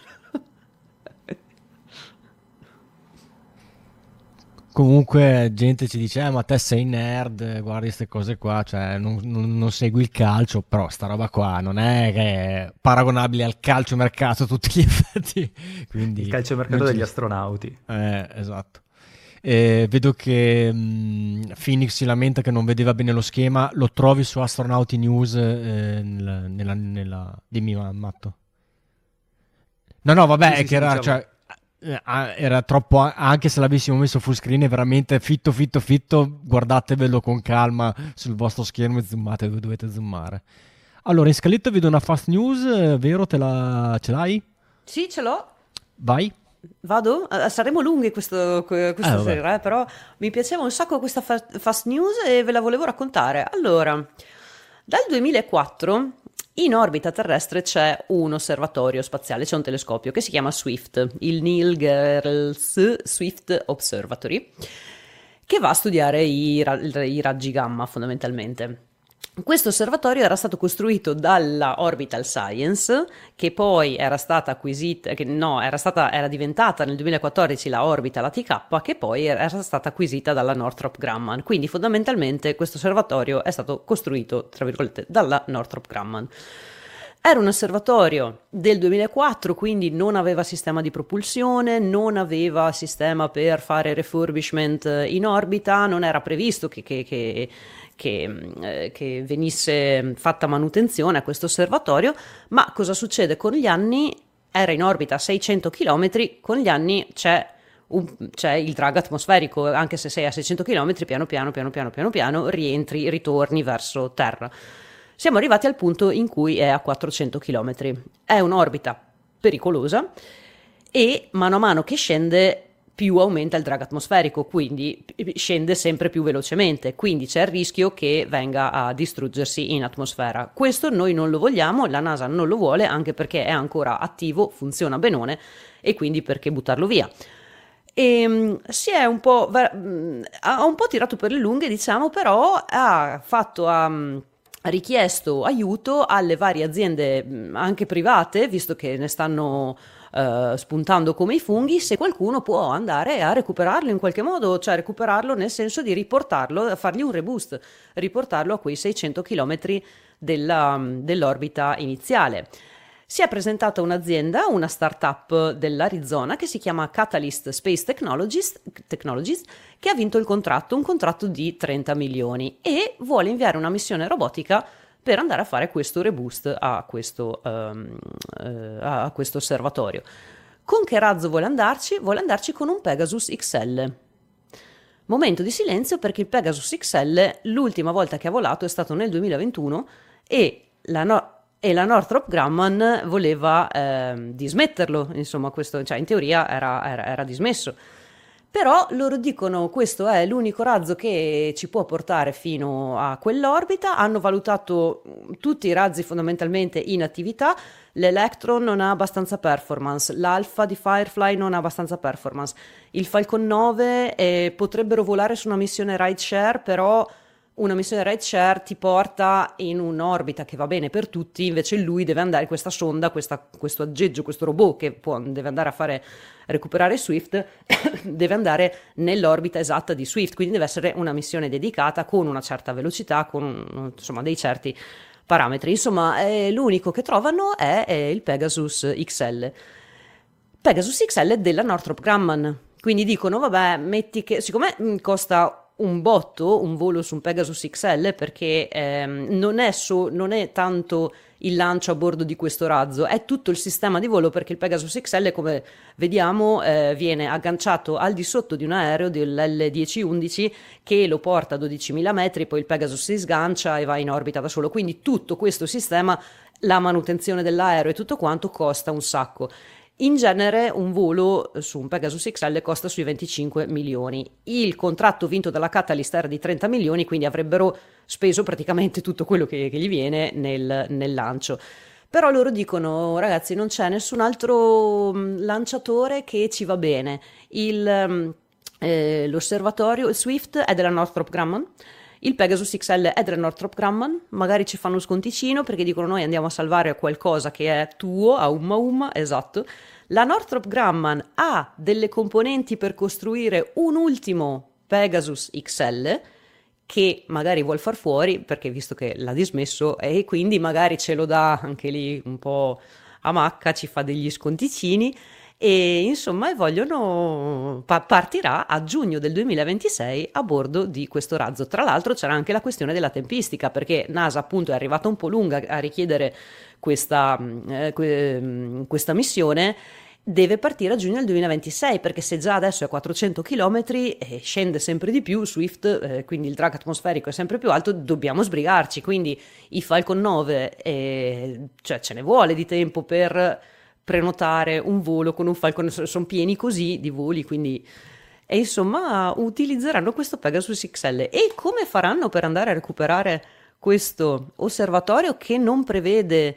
[SPEAKER 1] Comunque gente ci dice, eh, ma te sei nerd, guardi queste cose qua, cioè non, non, non segui il calcio, però sta roba qua non è che è paragonabile al calciomercato a tutti gli effetti. Quindi
[SPEAKER 3] il calciomercato degli astronauti.
[SPEAKER 1] Eh, esatto. E vedo che mh, Phoenix si lamenta che non vedeva bene lo schema, lo trovi su Astronauti News eh, nella, nella, nella... Dimmi, Matto. No, no, vabbè,
[SPEAKER 3] sì,
[SPEAKER 1] è
[SPEAKER 3] sì,
[SPEAKER 1] che
[SPEAKER 3] sì,
[SPEAKER 1] era...
[SPEAKER 3] diciamo...
[SPEAKER 1] Cioè, era troppo, anche se l'avessimo messo full screen, è veramente fitto fitto fitto, guardatevelo con calma sul vostro schermo e zoomate dove dovete zoomare. Allora, in scaletta vedo una fast news, vero? Te la... ce l'hai?
[SPEAKER 2] Sì, ce l'ho.
[SPEAKER 1] Vai.
[SPEAKER 2] Vado? Uh, saremo lunghi questo, questa
[SPEAKER 1] eh,
[SPEAKER 2] sera, eh, però mi piaceva un sacco questa fa- fast news e ve la volevo raccontare. Allora, dal duemilaquattro in orbita terrestre c'è un osservatorio spaziale, c'è un telescopio che si chiama SWIFT, il Neil Gehrels Swift Observatory, che va a studiare i, ra- i raggi gamma fondamentalmente. Questo osservatorio era stato costruito dalla Orbital Science, che poi era stata acquisita, che no, era stata, era diventata nel duemilaquattordici la Orbital A T K, che poi era stata acquisita dalla Northrop Grumman. Quindi fondamentalmente questo osservatorio è stato costruito, tra virgolette, dalla Northrop Grumman. Era un osservatorio del duemilaquattro, quindi non aveva sistema di propulsione, non aveva sistema per fare refurbishment in orbita, non era previsto che, che, che Che, eh, che venisse fatta manutenzione a questo osservatorio. Ma cosa succede? Con gli anni era in orbita a seicento chilometri, con gli anni c'è, un, c'è il drag atmosferico, anche se sei a seicento chilometri, piano piano piano piano piano piano rientri, ritorni verso terra. Siamo arrivati al punto in cui è a quattrocento chilometri. È un'orbita pericolosa e mano a mano che scende più aumenta il drag atmosferico, quindi scende sempre più velocemente, quindi c'è il rischio che venga a distruggersi in atmosfera. Questo noi non lo vogliamo, la NASA non lo vuole, anche perché è ancora attivo, funziona benone, e quindi perché buttarlo via? E si è un po' ha un po' tirato per le lunghe, diciamo, però ha fatto ha, ha richiesto aiuto alle varie aziende anche private, visto che ne stanno Uh, spuntando come i funghi, se qualcuno può andare a recuperarlo in qualche modo, cioè recuperarlo nel senso di riportarlo, fargli un reboost, riportarlo a quei seicento chilometri della, dell'orbita iniziale. si è presentata un'azienda, una startup dell'Arizona che si chiama Catalyst Space Technologies, Technologies, che ha vinto il contratto, un contratto di trenta milioni, e vuole inviare una missione robotica per andare a fare questo reboost a questo, um, uh, a questo osservatorio. Con che razzo vuole andarci? Vuole andarci con un Pegasus X L. Momento di silenzio, perché il Pegasus X L l'ultima volta che ha volato è stato nel duemilaventuno e la, no- e la Northrop Grumman voleva eh, dismetterlo, insomma, questo, cioè in teoria era, era, era dismesso. Però loro dicono questo è l'unico razzo che ci può portare fino a quell'orbita. Hanno valutato tutti i razzi fondamentalmente in attività. L'Electron non ha abbastanza performance, l'Alpha di Firefly non ha abbastanza performance, il Falcon nove eh, potrebbero volare su una missione rideshare, però una missione rideshare ti porta in un'orbita che va bene per tutti, invece lui deve andare, questa sonda, questa, questo aggeggio, questo robot che può, deve andare a fare recuperare Swift, deve andare nell'orbita esatta di Swift, quindi deve essere una missione dedicata con una certa velocità, con insomma dei certi parametri. Insomma, eh, l'unico che trovano è, è il Pegasus X L. Pegasus X L della Northrop Grumman. Quindi dicono, vabbè, metti che, siccome mh, costa un botto un volo su un Pegasus X L, perché ehm, non, è so, non è tanto il lancio a bordo di questo razzo, è tutto il sistema di volo, perché il Pegasus X L, come vediamo, eh, viene agganciato al di sotto di un aereo dell'L dieci undici che lo porta a dodicimila metri, poi il Pegasus si sgancia e va in orbita da solo, quindi tutto questo sistema, la manutenzione dell'aereo e tutto quanto costa un sacco. In genere un volo su un Pegasus X L costa sui venticinque milioni. Il contratto vinto dalla Catalyst era di trenta milioni, quindi avrebbero speso praticamente tutto quello che, che gli viene nel, nel lancio. Però loro dicono, ragazzi, non c'è nessun altro lanciatore che ci va bene. Il, eh, l'osservatorio, il Swift è della Northrop Grumman, il Pegasus X L è della Northrop Grumman, magari ci fanno un sconticino perché dicono noi andiamo a salvare qualcosa che è tuo, a umma umma, esatto. La Northrop Grumman ha delle componenti per costruire un ultimo Pegasus X L che magari vuol far fuori, perché visto che l'ha dismesso, e quindi magari ce lo dà anche lì un po' a macca, ci fa degli sconticini, e insomma vogliono pa- partirà a giugno del duemilaventisei a bordo di questo razzo. Tra l'altro c'era anche la questione della tempistica, perché NASA appunto è arrivata un po' lunga a richiedere questa, eh, que- questa missione. Deve partire a giugno del duemilaventisei, perché se già adesso è a quattrocento chilometri e scende sempre di più Swift, eh, quindi il drag atmosferico è sempre più alto, dobbiamo sbrigarci. Quindi i Falcon nove, eh, cioè ce ne vuole di tempo per prenotare un volo con un Falcon, sono pieni così di voli, quindi e insomma utilizzeranno questo Pegasus X L. E come faranno per andare a recuperare questo osservatorio che non prevede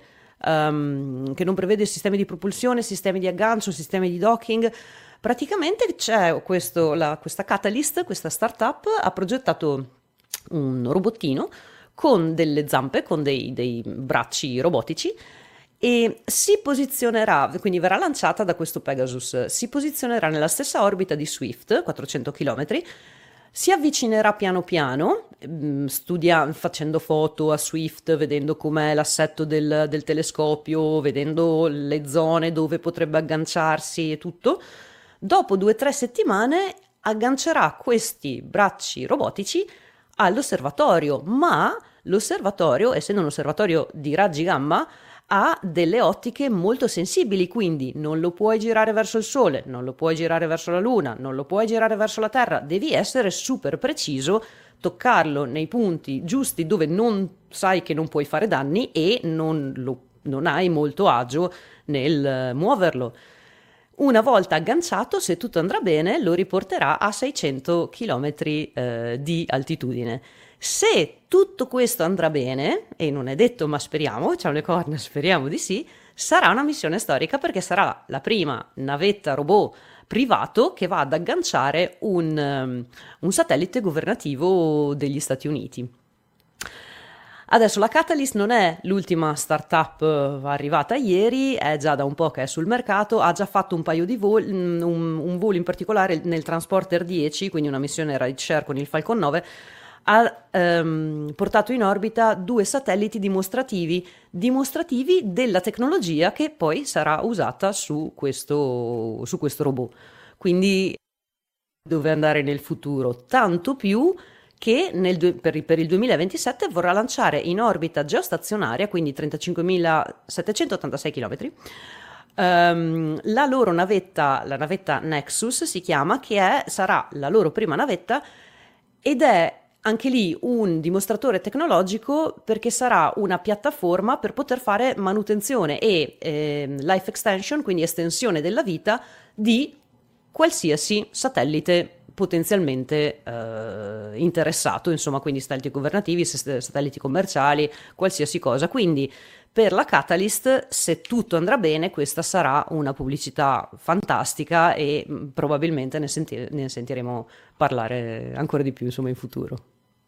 [SPEAKER 2] Um, che non prevede sistemi di propulsione, sistemi di aggancio, sistemi di docking? Praticamente c'è questo, la, questa Catalyst, questa startup ha progettato un robottino con delle zampe, con dei, dei bracci robotici, e si posizionerà, quindi verrà lanciata da questo Pegasus, si posizionerà nella stessa orbita di Swift, quattrocento chilometri, si avvicinerà piano piano, studia, facendo foto a Swift, vedendo com'è l'assetto del, del telescopio, vedendo le zone dove potrebbe agganciarsi e tutto. Dopo due o tre settimane aggancerà questi bracci robotici all'osservatorio, ma l'osservatorio, essendo un osservatorio di raggi gamma, ha delle ottiche molto sensibili, quindi non lo puoi girare verso il Sole, non lo puoi girare verso la Luna, non lo puoi girare verso la Terra, devi essere super preciso, toccarlo nei punti giusti dove non sai che non puoi fare danni e non, lo, non hai molto agio nel muoverlo. Una volta agganciato, se tutto andrà bene, lo riporterà a seicento chilometri eh, di altitudine. Se tutto questo andrà bene, e non è detto ma speriamo, c'hanno le corna, speriamo di sì, sarà una missione storica, perché sarà la prima navetta robot privato che va ad agganciare un, um, un satellite governativo degli Stati Uniti. Adesso la Catalyst non è l'ultima startup arrivata ieri, è già da un po' che è sul mercato, ha già fatto un paio di voli, un, un volo in particolare nel Transporter dieci, quindi una missione rideshare con il Falcon nove, ha ehm, portato in orbita due satelliti dimostrativi, dimostrativi della tecnologia che poi sarà usata su questo, su questo robot. Quindi dove andare nel futuro, tanto più che nel, per, per il duemilaventisette vorrà lanciare in orbita geostazionaria, quindi trentacinquemilasettecentottantasei chilometri, um, la loro navetta, la navetta Nexus si chiama, che è, sarà la loro prima navetta ed è anche lì un dimostratore tecnologico, perché sarà una piattaforma per poter fare manutenzione e eh, life extension, quindi estensione della vita di qualsiasi satellite potenzialmente eh, interessato, insomma, quindi satelliti governativi, satelliti commerciali, qualsiasi cosa. Quindi per la Catalyst, se tutto andrà bene, questa sarà una pubblicità fantastica e mh, probabilmente ne, senti- ne sentiremo parlare ancora di più, insomma, in futuro.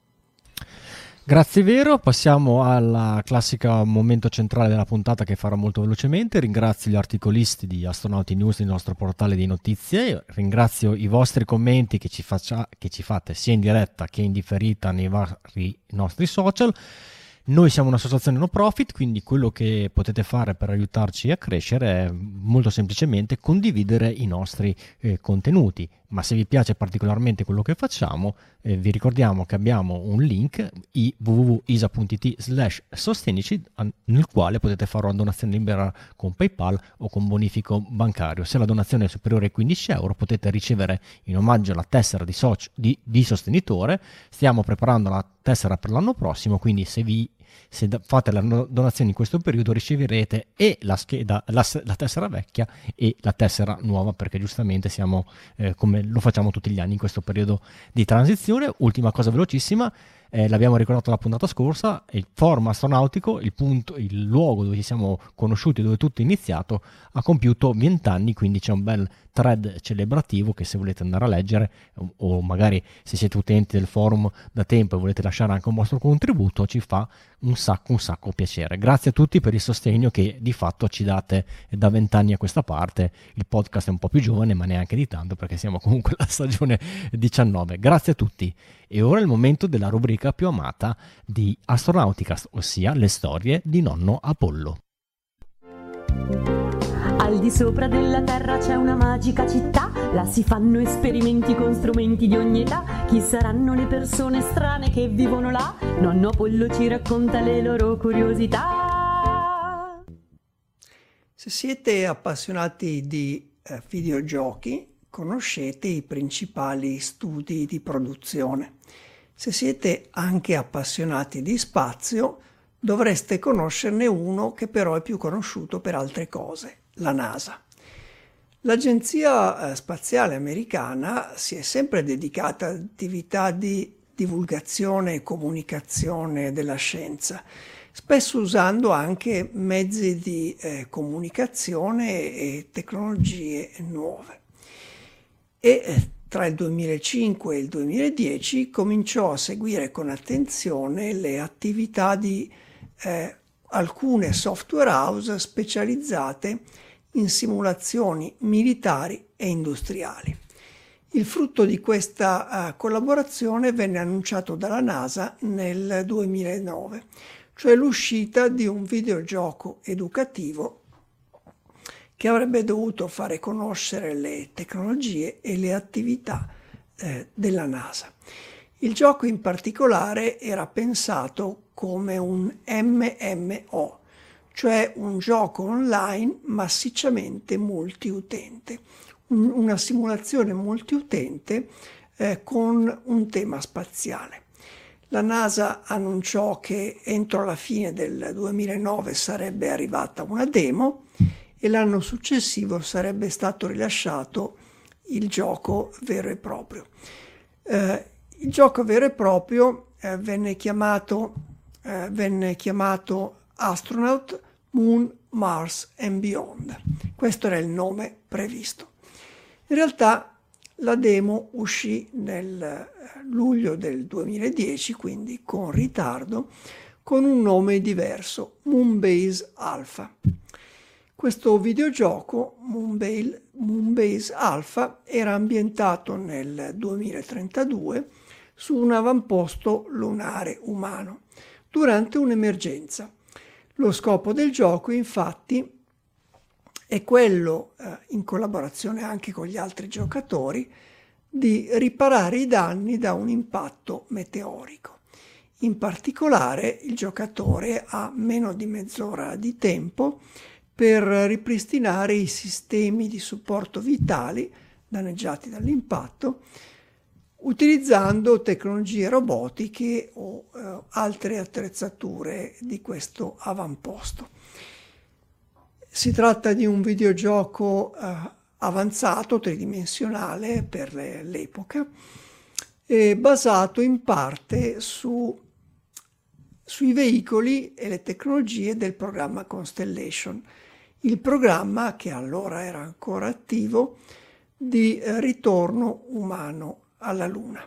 [SPEAKER 1] Grazie Vero, passiamo al classico momento centrale della puntata che farò molto velocemente. Ringrazio gli articolisti di Astronauti News, il nostro portale di notizie, ringrazio i vostri commenti che ci, faccia, che ci fate sia in diretta che in differita nei vari nostri social. Noi siamo un'associazione no profit, quindi quello che potete fare per aiutarci a crescere è molto semplicemente condividere i nostri eh, contenuti, ma se vi piace particolarmente quello che facciamo, eh, vi ricordiamo che abbiamo un link i w w w punto isa punto i t slash sostenici nel quale potete fare una donazione libera con PayPal o con bonifico bancario. Se la donazione è superiore ai quindici euro potete ricevere in omaggio la tessera di, socio, di, di sostenitore. Stiamo preparando la tessera per l'anno prossimo, quindi se vi se fate la donazione in questo periodo riceverete e la scheda, la, la tessera vecchia e la tessera nuova, perché giustamente siamo eh, come lo facciamo tutti gli anni in questo periodo di transizione. Ultima cosa velocissima, eh, l'abbiamo ricordato la puntata scorsa, il forum astronautico, il punto, il luogo dove ci siamo conosciuti, dove tutto è iniziato, ha compiuto venti anni, quindi c'è un bel thread celebrativo che se volete andare a leggere o, o magari se siete utenti del forum da tempo e volete lasciare anche un vostro contributo, ci fa un sacco un sacco piacere. Grazie a tutti per il sostegno che di fatto ci date da vent'anni a questa parte. Il podcast è un po' più giovane, ma neanche di tanto, perché siamo comunque alla stagione diciannove. Grazie a tutti. E ora è il momento della rubrica più amata di Astronauticast, ossia le storie di nonno Apollo.
[SPEAKER 5] Al di sopra della terra c'è una magica città, là si fanno esperimenti con strumenti di ogni età. Chi saranno le persone strane che vivono là? Nonno Apollo ci racconta le loro curiosità.
[SPEAKER 4] Se siete appassionati di eh, videogiochi, conoscete i principali studi di produzione. Se siete anche appassionati di spazio, dovreste conoscerne uno che però è più conosciuto per altre cose, la NASA. L'Agenzia Spaziale Americana si è sempre dedicata a attività di divulgazione e comunicazione della scienza, spesso usando anche mezzi di eh, comunicazione e tecnologie nuove. E eh, tra il duemilacinque e il duemiladieci cominciò a seguire con attenzione le attività di eh, alcune software house specializzate in simulazioni militari e industriali. Il frutto di questa uh, collaborazione venne annunciato dalla NASA nel duemilanove, cioè l'uscita di un videogioco educativo che avrebbe dovuto fare conoscere le tecnologie e le attività eh, della NASA. Il gioco in particolare era pensato come un M M O, cioè un gioco online massicciamente multiutente, un, una simulazione multiutente eh, con un tema spaziale. La NASA annunciò che entro la fine del duemilanove sarebbe arrivata una demo e l'anno successivo sarebbe stato rilasciato il gioco vero e proprio. Eh, il gioco vero e proprio eh, venne chiamato, eh, venne chiamato Astronaut Moon, Mars and Beyond. Questo era il nome previsto. In realtà la demo uscì nel luglio del duemiladieci, quindi con ritardo, con un nome diverso, Moonbase Alpha. Questo videogioco, Moonbase Alpha, era ambientato nel duemilatrentadue su un avamposto lunare umano durante un'emergenza. Lo scopo del gioco, infatti, è quello, eh, in collaborazione anche con gli altri giocatori, di riparare i danni da un impatto meteorico. In particolare, il giocatore ha meno di mezz'ora di tempo per ripristinare i sistemi di supporto vitali danneggiati dall'impatto, utilizzando tecnologie robotiche o eh, altre attrezzature di questo avamposto. Si tratta di un videogioco eh, avanzato, tridimensionale per le, l'epoca, eh, basato in parte su, sui veicoli e le tecnologie del programma Constellation, il programma che allora era ancora attivo di eh, ritorno umano alla Luna.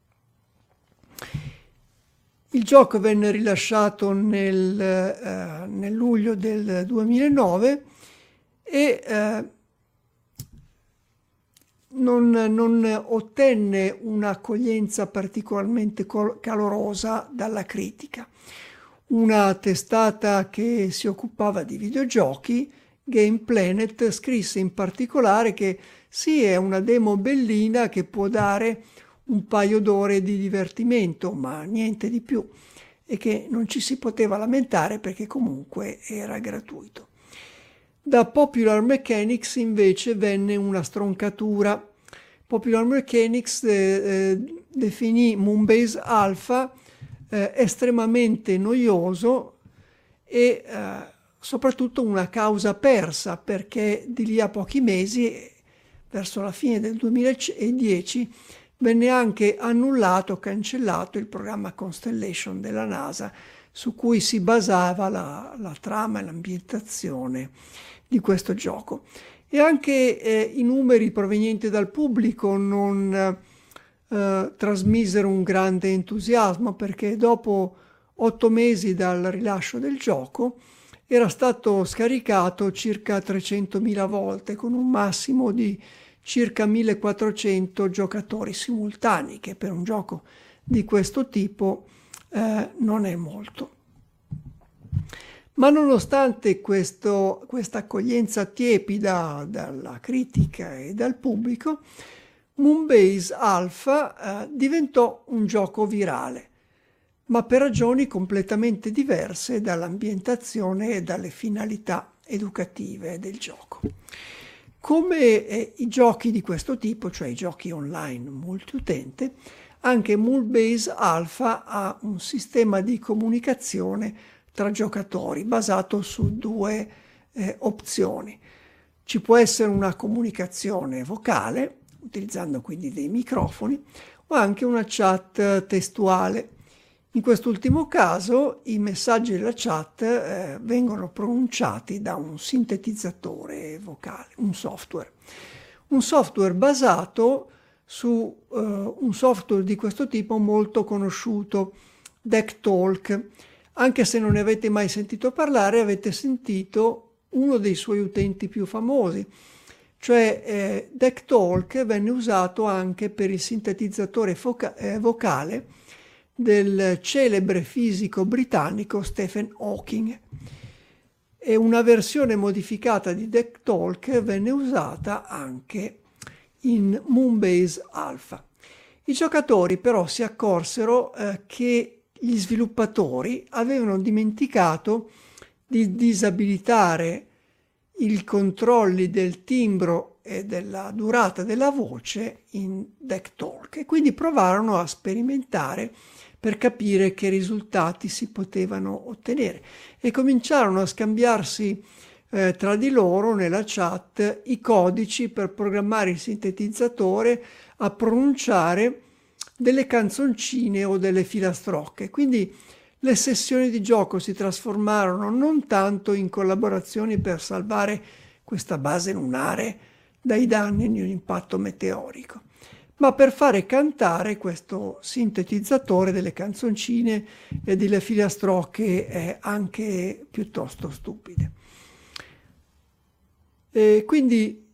[SPEAKER 4] Il gioco venne rilasciato nel, eh, nel luglio del duemilanove e eh, non, non ottenne un'accoglienza particolarmente col- calorosa dalla critica. Una testata che si occupava di videogiochi, Game Planet, scrisse in particolare che sì, è una demo bellina che può dare un paio d'ore di divertimento, ma niente di più, e che non ci si poteva lamentare perché comunque era gratuito. Da Popular Mechanics invece venne una stroncatura. Popular Mechanics eh, eh, definì Moonbase Alpha eh, estremamente noioso e eh, soprattutto una causa persa, perché di lì a pochi mesi, verso la fine del duemiladieci, venne anche annullato, cancellato il programma Constellation della NASA, su cui si basava la, la trama e l'ambientazione di questo gioco. E anche eh, i numeri provenienti dal pubblico non eh, trasmisero un grande entusiasmo, perché dopo otto mesi dal rilascio del gioco era stato scaricato circa trecentomila volte, con un massimo di circa millequattrocento giocatori simultanei, che per un gioco di questo tipo eh, non è molto. Ma nonostante questo, questa accoglienza tiepida dalla critica e dal pubblico, Moonbase Alpha eh, diventò un gioco virale, ma per ragioni completamente diverse dall'ambientazione e dalle finalità educative del gioco. Come eh, i giochi di questo tipo, cioè i giochi online multiutente, anche Moonbase Alpha ha un sistema di comunicazione tra giocatori basato su due eh, opzioni. Ci può essere una comunicazione vocale, utilizzando quindi dei microfoni, o anche una chat testuale. In quest'ultimo caso i messaggi della chat eh, vengono pronunciati da un sintetizzatore vocale, un software. Un software basato su uh, un software di questo tipo molto conosciuto, DeckTalk. Anche se non ne avete mai sentito parlare, avete sentito uno dei suoi utenti più famosi. Cioè eh, DeckTalk venne usato anche per il sintetizzatore foca- eh, vocale del celebre fisico britannico Stephen Hawking, e una versione modificata di DeckTalk venne usata anche in Moonbase Alpha. I giocatori però si accorsero eh, che gli sviluppatori avevano dimenticato di disabilitare i controlli del timbro e della durata della voce in DeckTalk, e quindi provarono a sperimentare per capire che risultati si potevano ottenere, e cominciarono a scambiarsi eh, tra di loro nella chat i codici per programmare il sintetizzatore a pronunciare delle canzoncine o delle filastrocche. Quindi le sessioni di gioco si trasformarono non tanto in collaborazioni per salvare questa base lunare dai danni di un impatto meteorico, ma per fare cantare questo sintetizzatore delle canzoncine e delle filastrocche eh, anche piuttosto stupide. E quindi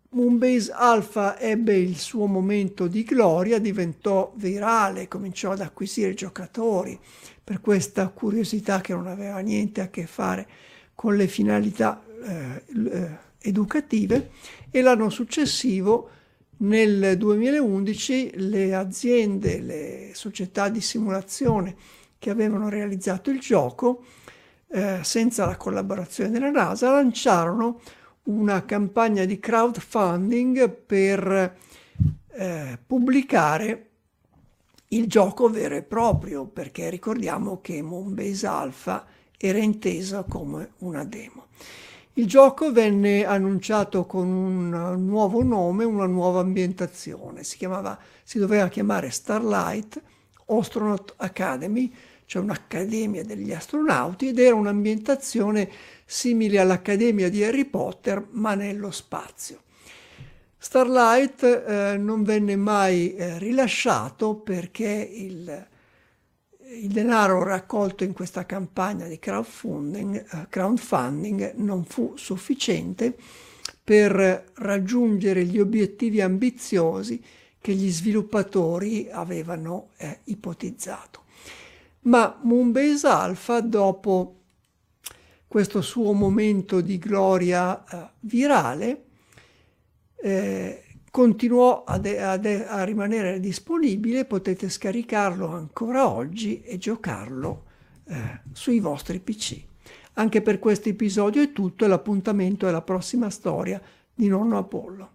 [SPEAKER 4] Moonbase Alpha ebbe il suo momento di gloria, diventò virale, cominciò ad acquisire giocatori per questa curiosità che non aveva niente a che fare con le finalità eh, educative, e l'anno successivo, nel duemilaundici, le aziende, le società di simulazione che avevano realizzato il gioco, eh, senza la collaborazione della NASA, lanciarono una campagna di crowdfunding per eh, pubblicare il gioco vero e proprio, perché ricordiamo che Moonbase Alpha era intesa come una demo. Il gioco venne annunciato con un nuovo nome, una nuova ambientazione. Si chiamava, si doveva chiamare Starlight Astronaut Academy, cioè un'accademia degli astronauti, ed era un'ambientazione simile all'accademia di Harry Potter, ma nello spazio. Starlight eh, non venne mai eh, rilasciato perché il, il denaro raccolto in questa campagna di crowdfunding, eh, crowdfunding non fu sufficiente per raggiungere gli obiettivi ambiziosi che gli sviluppatori avevano eh, ipotizzato. Ma Moonbase Alpha, dopo questo suo momento di gloria eh, virale, eh, continuò ad, ad, a rimanere disponibile. Potete scaricarlo ancora oggi e giocarlo eh, sui vostri P C. Anche per questo episodio è tutto, e l'appuntamento è la prossima storia di Nonno Apollo.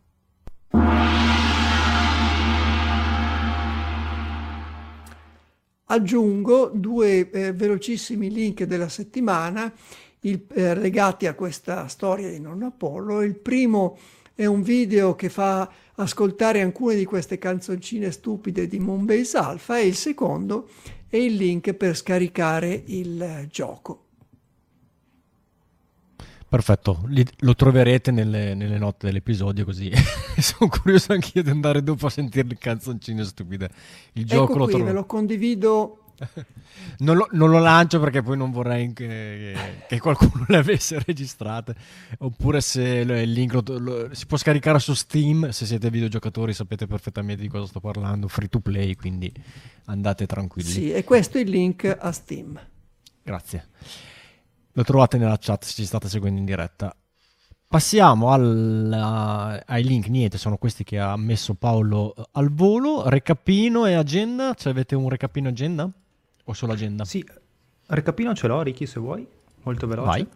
[SPEAKER 4] Aggiungo due eh, velocissimi link della settimana il, eh, legati a questa storia di Nonno Apollo. Il primo è un video che fa ascoltare alcune di queste canzoncine stupide di Moonbase Alpha, e il secondo è il link per scaricare il eh, gioco.
[SPEAKER 1] Perfetto, Li, lo troverete nelle, nelle note dell'episodio, così sono curioso anch'io di andare dopo a sentire le canzoncine stupide. Il gioco
[SPEAKER 4] ecco
[SPEAKER 1] lo
[SPEAKER 4] qui,
[SPEAKER 1] trovo...
[SPEAKER 4] ve lo condivido.
[SPEAKER 1] Non lo, non lo lancio perché poi non vorrei che, che qualcuno le avesse registrate. Oppure se il link lo, lo, si può scaricare su Steam. Se siete videogiocatori sapete perfettamente di cosa sto parlando. Free to play, quindi andate tranquilli.
[SPEAKER 4] Sì, e questo è il link a Steam.
[SPEAKER 1] Grazie. Lo trovate nella chat se ci state seguendo in diretta. Passiamo alla, ai link. Niente, sono questi che ha messo Paolo al volo. Recapino e agenda. Cioè, avete un recapino agenda? O solo agenda?
[SPEAKER 3] Sì, recapino ce l'ho, Ricky, se vuoi. Molto veloce.
[SPEAKER 1] Vai.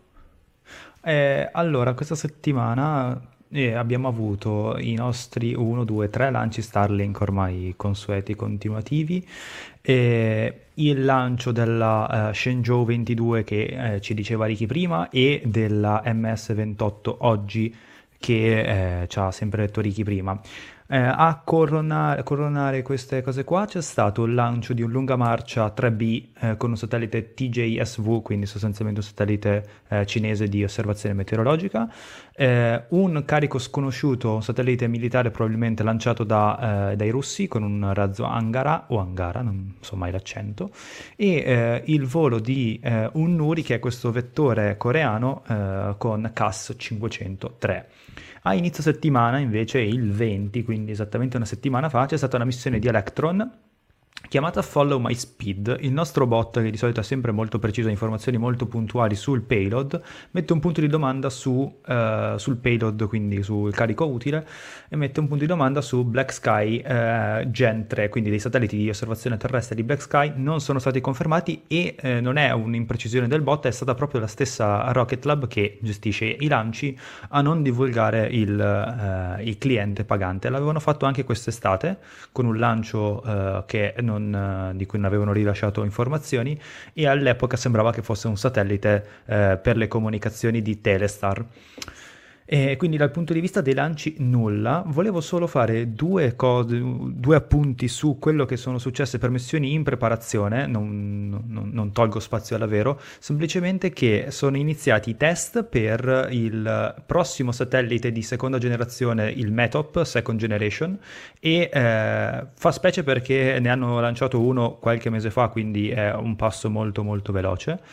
[SPEAKER 3] Eh, allora, questa settimana eh, abbiamo avuto i nostri uno, due, tre lanci Starlink ormai consueti, continuativi. Eh, il lancio della uh, Shenzhou ventidue che eh, ci diceva Ricky prima, e della M S ventotto oggi che eh, ci ha sempre detto Ricky prima. Eh, a coronare, coronare queste cose qua c'è stato il lancio di un lunga marcia tre B eh, con un satellite T J S V, quindi sostanzialmente un satellite eh, cinese di osservazione meteorologica, eh, un carico sconosciuto, un satellite militare probabilmente lanciato da, eh, dai russi con un razzo Angara o Angara, non so mai l'accento, e eh, il volo di eh, un Nuri, che è questo vettore coreano eh, con C A S cinquecentotre. A inizio settimana, invece, il venti, quindi esattamente una settimana fa, c'è stata una missione di Electron chiamata Follow My Speed. Il nostro bot, che di solito è sempre molto preciso, informazioni molto puntuali sul payload, mette un punto di domanda su, uh, sul payload, quindi sul carico utile, e mette un punto di domanda su Black Sky uh, Gen tre, quindi dei satelliti di osservazione terrestre di Black Sky non sono stati confermati, e uh, non è un'imprecisione del bot, è stata proprio la stessa Rocket Lab, che gestisce i lanci, a non divulgare il, uh, il cliente pagante. L'avevano fatto anche quest'estate con un lancio uh, che non di cui non avevano rilasciato informazioni, e all'epoca sembrava che fosse un satellite eh, per le comunicazioni di Telestar. E quindi dal punto di vista dei lanci nulla. Volevo solo fare due cose, due appunti su quello che sono successe per missioni in preparazione, non, non, non tolgo spazio alla vero, semplicemente che sono iniziati i test per il prossimo satellite di seconda generazione, il METOP Second Generation, e eh, fa specie perché ne hanno lanciato uno qualche mese fa, quindi è un passo molto molto veloce.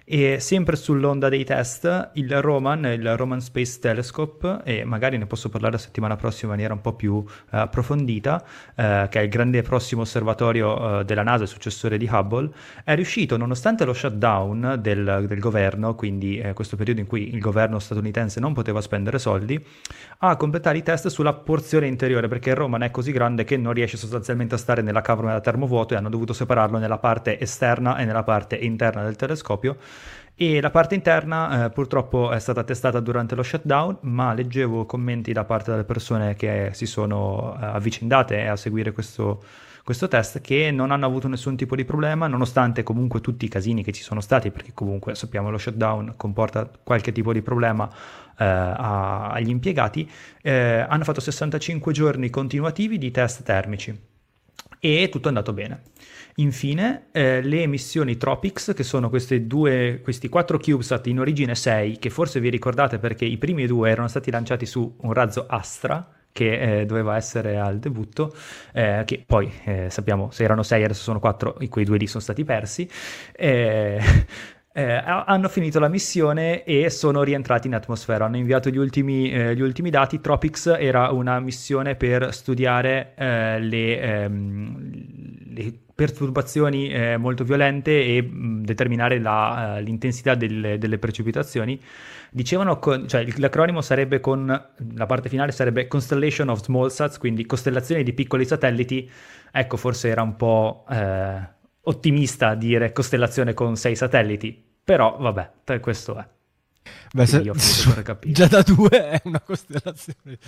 [SPEAKER 3] E sempre sull'onda dei test, il Roman, il Roman Space Telescope, e magari ne posso parlare la settimana prossima in maniera un po' più uh, approfondita, uh, che è il grande prossimo osservatorio uh, della NASA, il successore di Hubble, è riuscito, nonostante lo shutdown del, del governo, quindi eh, questo periodo in cui il governo statunitense non poteva spendere soldi, a completare i test sulla porzione interiore, perché il Roman è così grande che non riesce sostanzialmente a stare nella camera da termovuoto e hanno dovuto separarlo nella parte esterna e nella parte interna del telescopio. E la parte interna eh, purtroppo è stata testata durante lo shutdown, ma leggevo commenti da parte delle persone che si sono eh, avvicendate a seguire questo, questo test, che non hanno avuto nessun tipo di problema, nonostante comunque tutti i casini che ci sono stati, perché comunque sappiamo lo shutdown comporta qualche tipo di problema eh, a, agli impiegati. Eh, hanno fatto sessantacinque giorni continuativi di test termici e tutto è andato bene. Infine, eh, le missioni TROPICS, che sono queste due, questi quattro CubeSat, in origine sei, che forse vi ricordate perché i primi due erano stati lanciati su un razzo Astra, che eh, doveva essere al debutto, eh, che poi eh, sappiamo se erano sei, adesso sono quattro, i quei due lì sono stati persi. Eh, Eh, hanno finito la missione e sono rientrati in atmosfera. Hanno inviato gli ultimi, eh, gli ultimi dati. TROPICS era una missione per studiare eh, le, ehm, le perturbazioni eh, molto violente e mh, determinare la, uh, l'intensità delle, delle precipitazioni. Dicevano, con, cioè l'acronimo sarebbe con, la parte finale sarebbe Constellation of Small Sats, quindi costellazioni di piccoli satelliti. Ecco, forse era un po' eh, ottimista dire costellazione con sei satelliti. Però vabbè, questo è.
[SPEAKER 1] Beh, se,
[SPEAKER 3] io
[SPEAKER 1] già da due è una costellazione.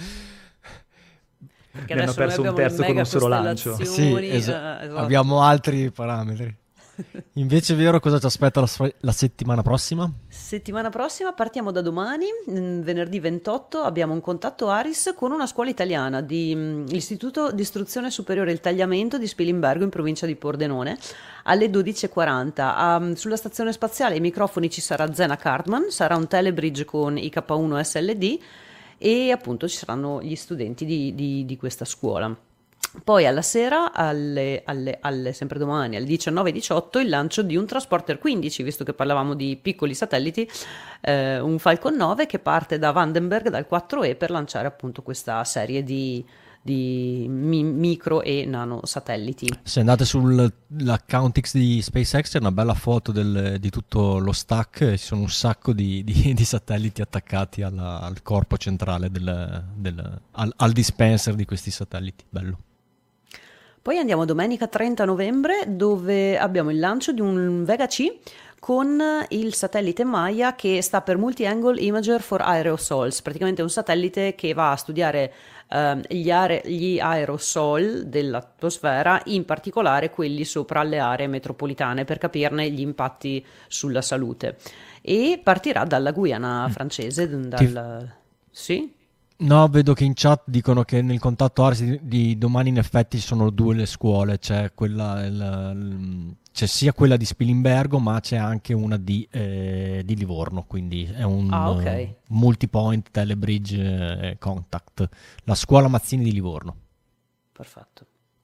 [SPEAKER 2] Perché
[SPEAKER 3] ne hanno perso un terzo con un solo lancio.
[SPEAKER 1] Sì, esa- esatto. Abbiamo altri parametri. Invece è vero, cosa ci aspetta la, la settimana prossima?
[SPEAKER 2] Settimana prossima partiamo da domani, venerdì ventotto, abbiamo un contatto ARIS con una scuola italiana di mh, l'Istituto di Istruzione Superiore Il Tagliamento di Spilimbergo in provincia di Pordenone alle dodici e quaranta. Um, sulla stazione spaziale ai microfoni ci sarà Zena Cartman, sarà un telebridge con I K uno S L D e appunto ci saranno gli studenti di, di, di questa scuola. Poi alla sera, alle, alle, alle, sempre domani, alle diciannove e diciotto, il lancio di un Transporter quindici, visto che parlavamo di piccoli satelliti, eh, un Falcon nove che parte da Vandenberg, dal quattro E, per lanciare appunto questa serie di, di mi, micro e nano satelliti.
[SPEAKER 1] Se andate sull'account X di SpaceX c'è una bella foto del, di tutto lo stack, ci sono un sacco di, di, di satelliti attaccati alla, al corpo centrale, del, del, al, al dispenser di questi satelliti, bello.
[SPEAKER 2] Poi andiamo domenica trenta novembre, dove abbiamo il lancio di un Vega C con il satellite Maya, che sta per Multi-Angle Imager for Aerosols, praticamente un satellite che va a studiare eh, gli, are- gli aerosol dell'atmosfera, in particolare quelli sopra le aree metropolitane, per capirne gli impatti sulla salute. E partirà dalla Guyana francese, dal... Sì?
[SPEAKER 1] No, vedo che in chat dicono che nel contatto ARIS di, di domani in effetti ci sono due le scuole, c'è quella il, il, c'è sia quella di Spilimbergo, ma c'è anche una di, eh, di Livorno, quindi è un
[SPEAKER 2] ah, okay.
[SPEAKER 1] uh, multipoint telebridge eh, contact, la scuola Mazzini di Livorno.
[SPEAKER 2] Perfetto.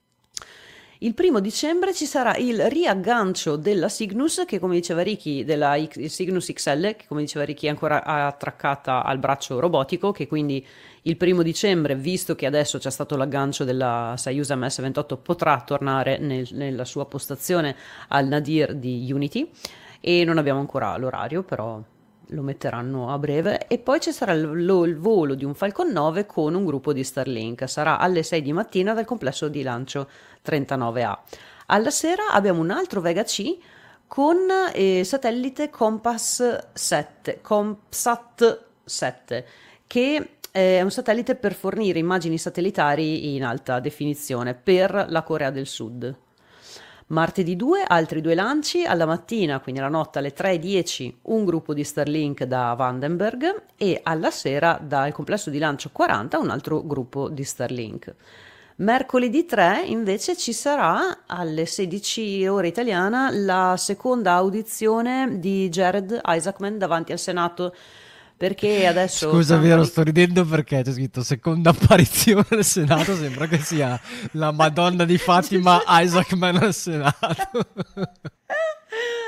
[SPEAKER 2] Il primo dicembre ci sarà il riaggancio della Cygnus, che come diceva Ricky, della Cygnus X L, che come diceva Ricky è ancora attraccata al braccio robotico, che quindi il primo dicembre, visto che adesso c'è stato l'aggancio della Soyuz M S ventotto, potrà tornare nel, nella sua postazione al nadir di Unity, e non abbiamo ancora l'orario, però lo metteranno a breve. E poi ci sarà il, lo, il volo di un Falcon nove con un gruppo di Starlink, sarà alle sei di mattina dal complesso di lancio trentanove A. Alla sera abbiamo un altro Vega C con eh, satellite Compass sette, CompSat sette, che è un satellite per fornire immagini satellitari in alta definizione per la Corea del Sud. Martedì due, altri due lanci, alla mattina, quindi alla notte alle tre e dieci, un gruppo di Starlink da Vandenberg, e alla sera dal complesso di lancio quaranta un altro gruppo di Starlink. Mercoledì tre invece ci sarà alle sedici ore italiana la seconda audizione di Jared Isaacman davanti al Senato, perché adesso...
[SPEAKER 1] Scusa, vero, sto ridendo perché c'è scritto seconda apparizione al Senato, sembra che sia la Madonna di Fatima Isaacman al Senato.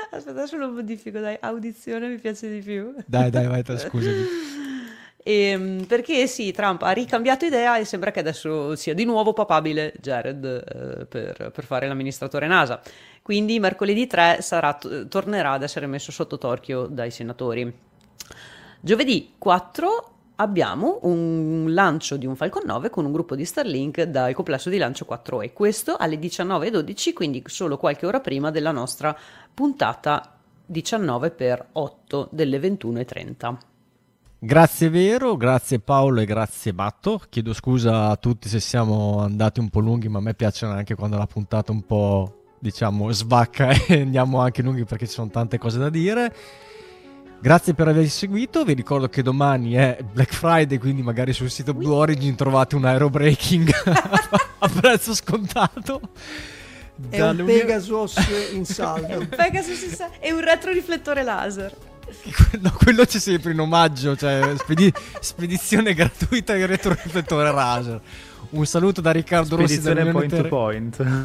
[SPEAKER 2] Aspetta, adesso lo modifico, dai, audizione mi piace di più.
[SPEAKER 1] Dai, dai, vai, te, scusami.
[SPEAKER 2] E, perché sì, Trump ha ricambiato idea e sembra che adesso sia di nuovo papabile Jared eh, per, per fare l'amministratore NASA. Quindi mercoledì tre sarà, tornerà ad essere messo sotto torchio dai senatori. Giovedì quattro abbiamo un lancio di un Falcon nove con un gruppo di Starlink dal complesso di lancio quattro E. Questo alle diciannove e dodici, quindi solo qualche ora prima della nostra puntata diciannove per otto delle ventuno e trenta.
[SPEAKER 1] Grazie Vero, grazie Paolo e grazie Batto. Chiedo scusa a tutti se siamo andati un po' lunghi, ma a me piacciono anche quando la puntata un po', diciamo, svacca e andiamo anche lunghi perché ci sono tante cose da dire. Grazie per averci seguito, vi ricordo che domani è Black Friday, quindi magari sul sito Blue Origin trovate un aerobreaking a prezzo scontato.
[SPEAKER 4] È un Pegasus in saldo.
[SPEAKER 2] Un Pegasus in saldo e un retroriflettore laser.
[SPEAKER 1] No, quello c'è sempre in omaggio, cioè spedi- spedizione gratuita di retroriflettore laser. Un saluto da Riccardo Rossi da
[SPEAKER 3] Spedizione point
[SPEAKER 1] Ter-
[SPEAKER 3] to point.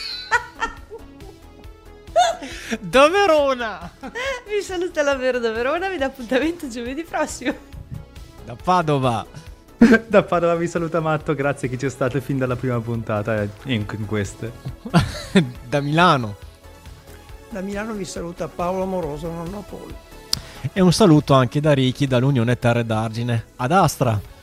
[SPEAKER 1] da Verona.
[SPEAKER 2] Vi saluta la Vero da Verona, vi dà appuntamento giovedì prossimo.
[SPEAKER 1] Da Padova.
[SPEAKER 3] Da Padova vi saluta Matto, grazie a chi c'è stato fin dalla prima puntata e in, in queste.
[SPEAKER 1] Da Milano.
[SPEAKER 4] Da Milano vi saluta Paolo Amoroso, nonno Paolo.
[SPEAKER 1] E un saluto anche da Ricky dall'Unione Terre d'Argine. Ad Astra.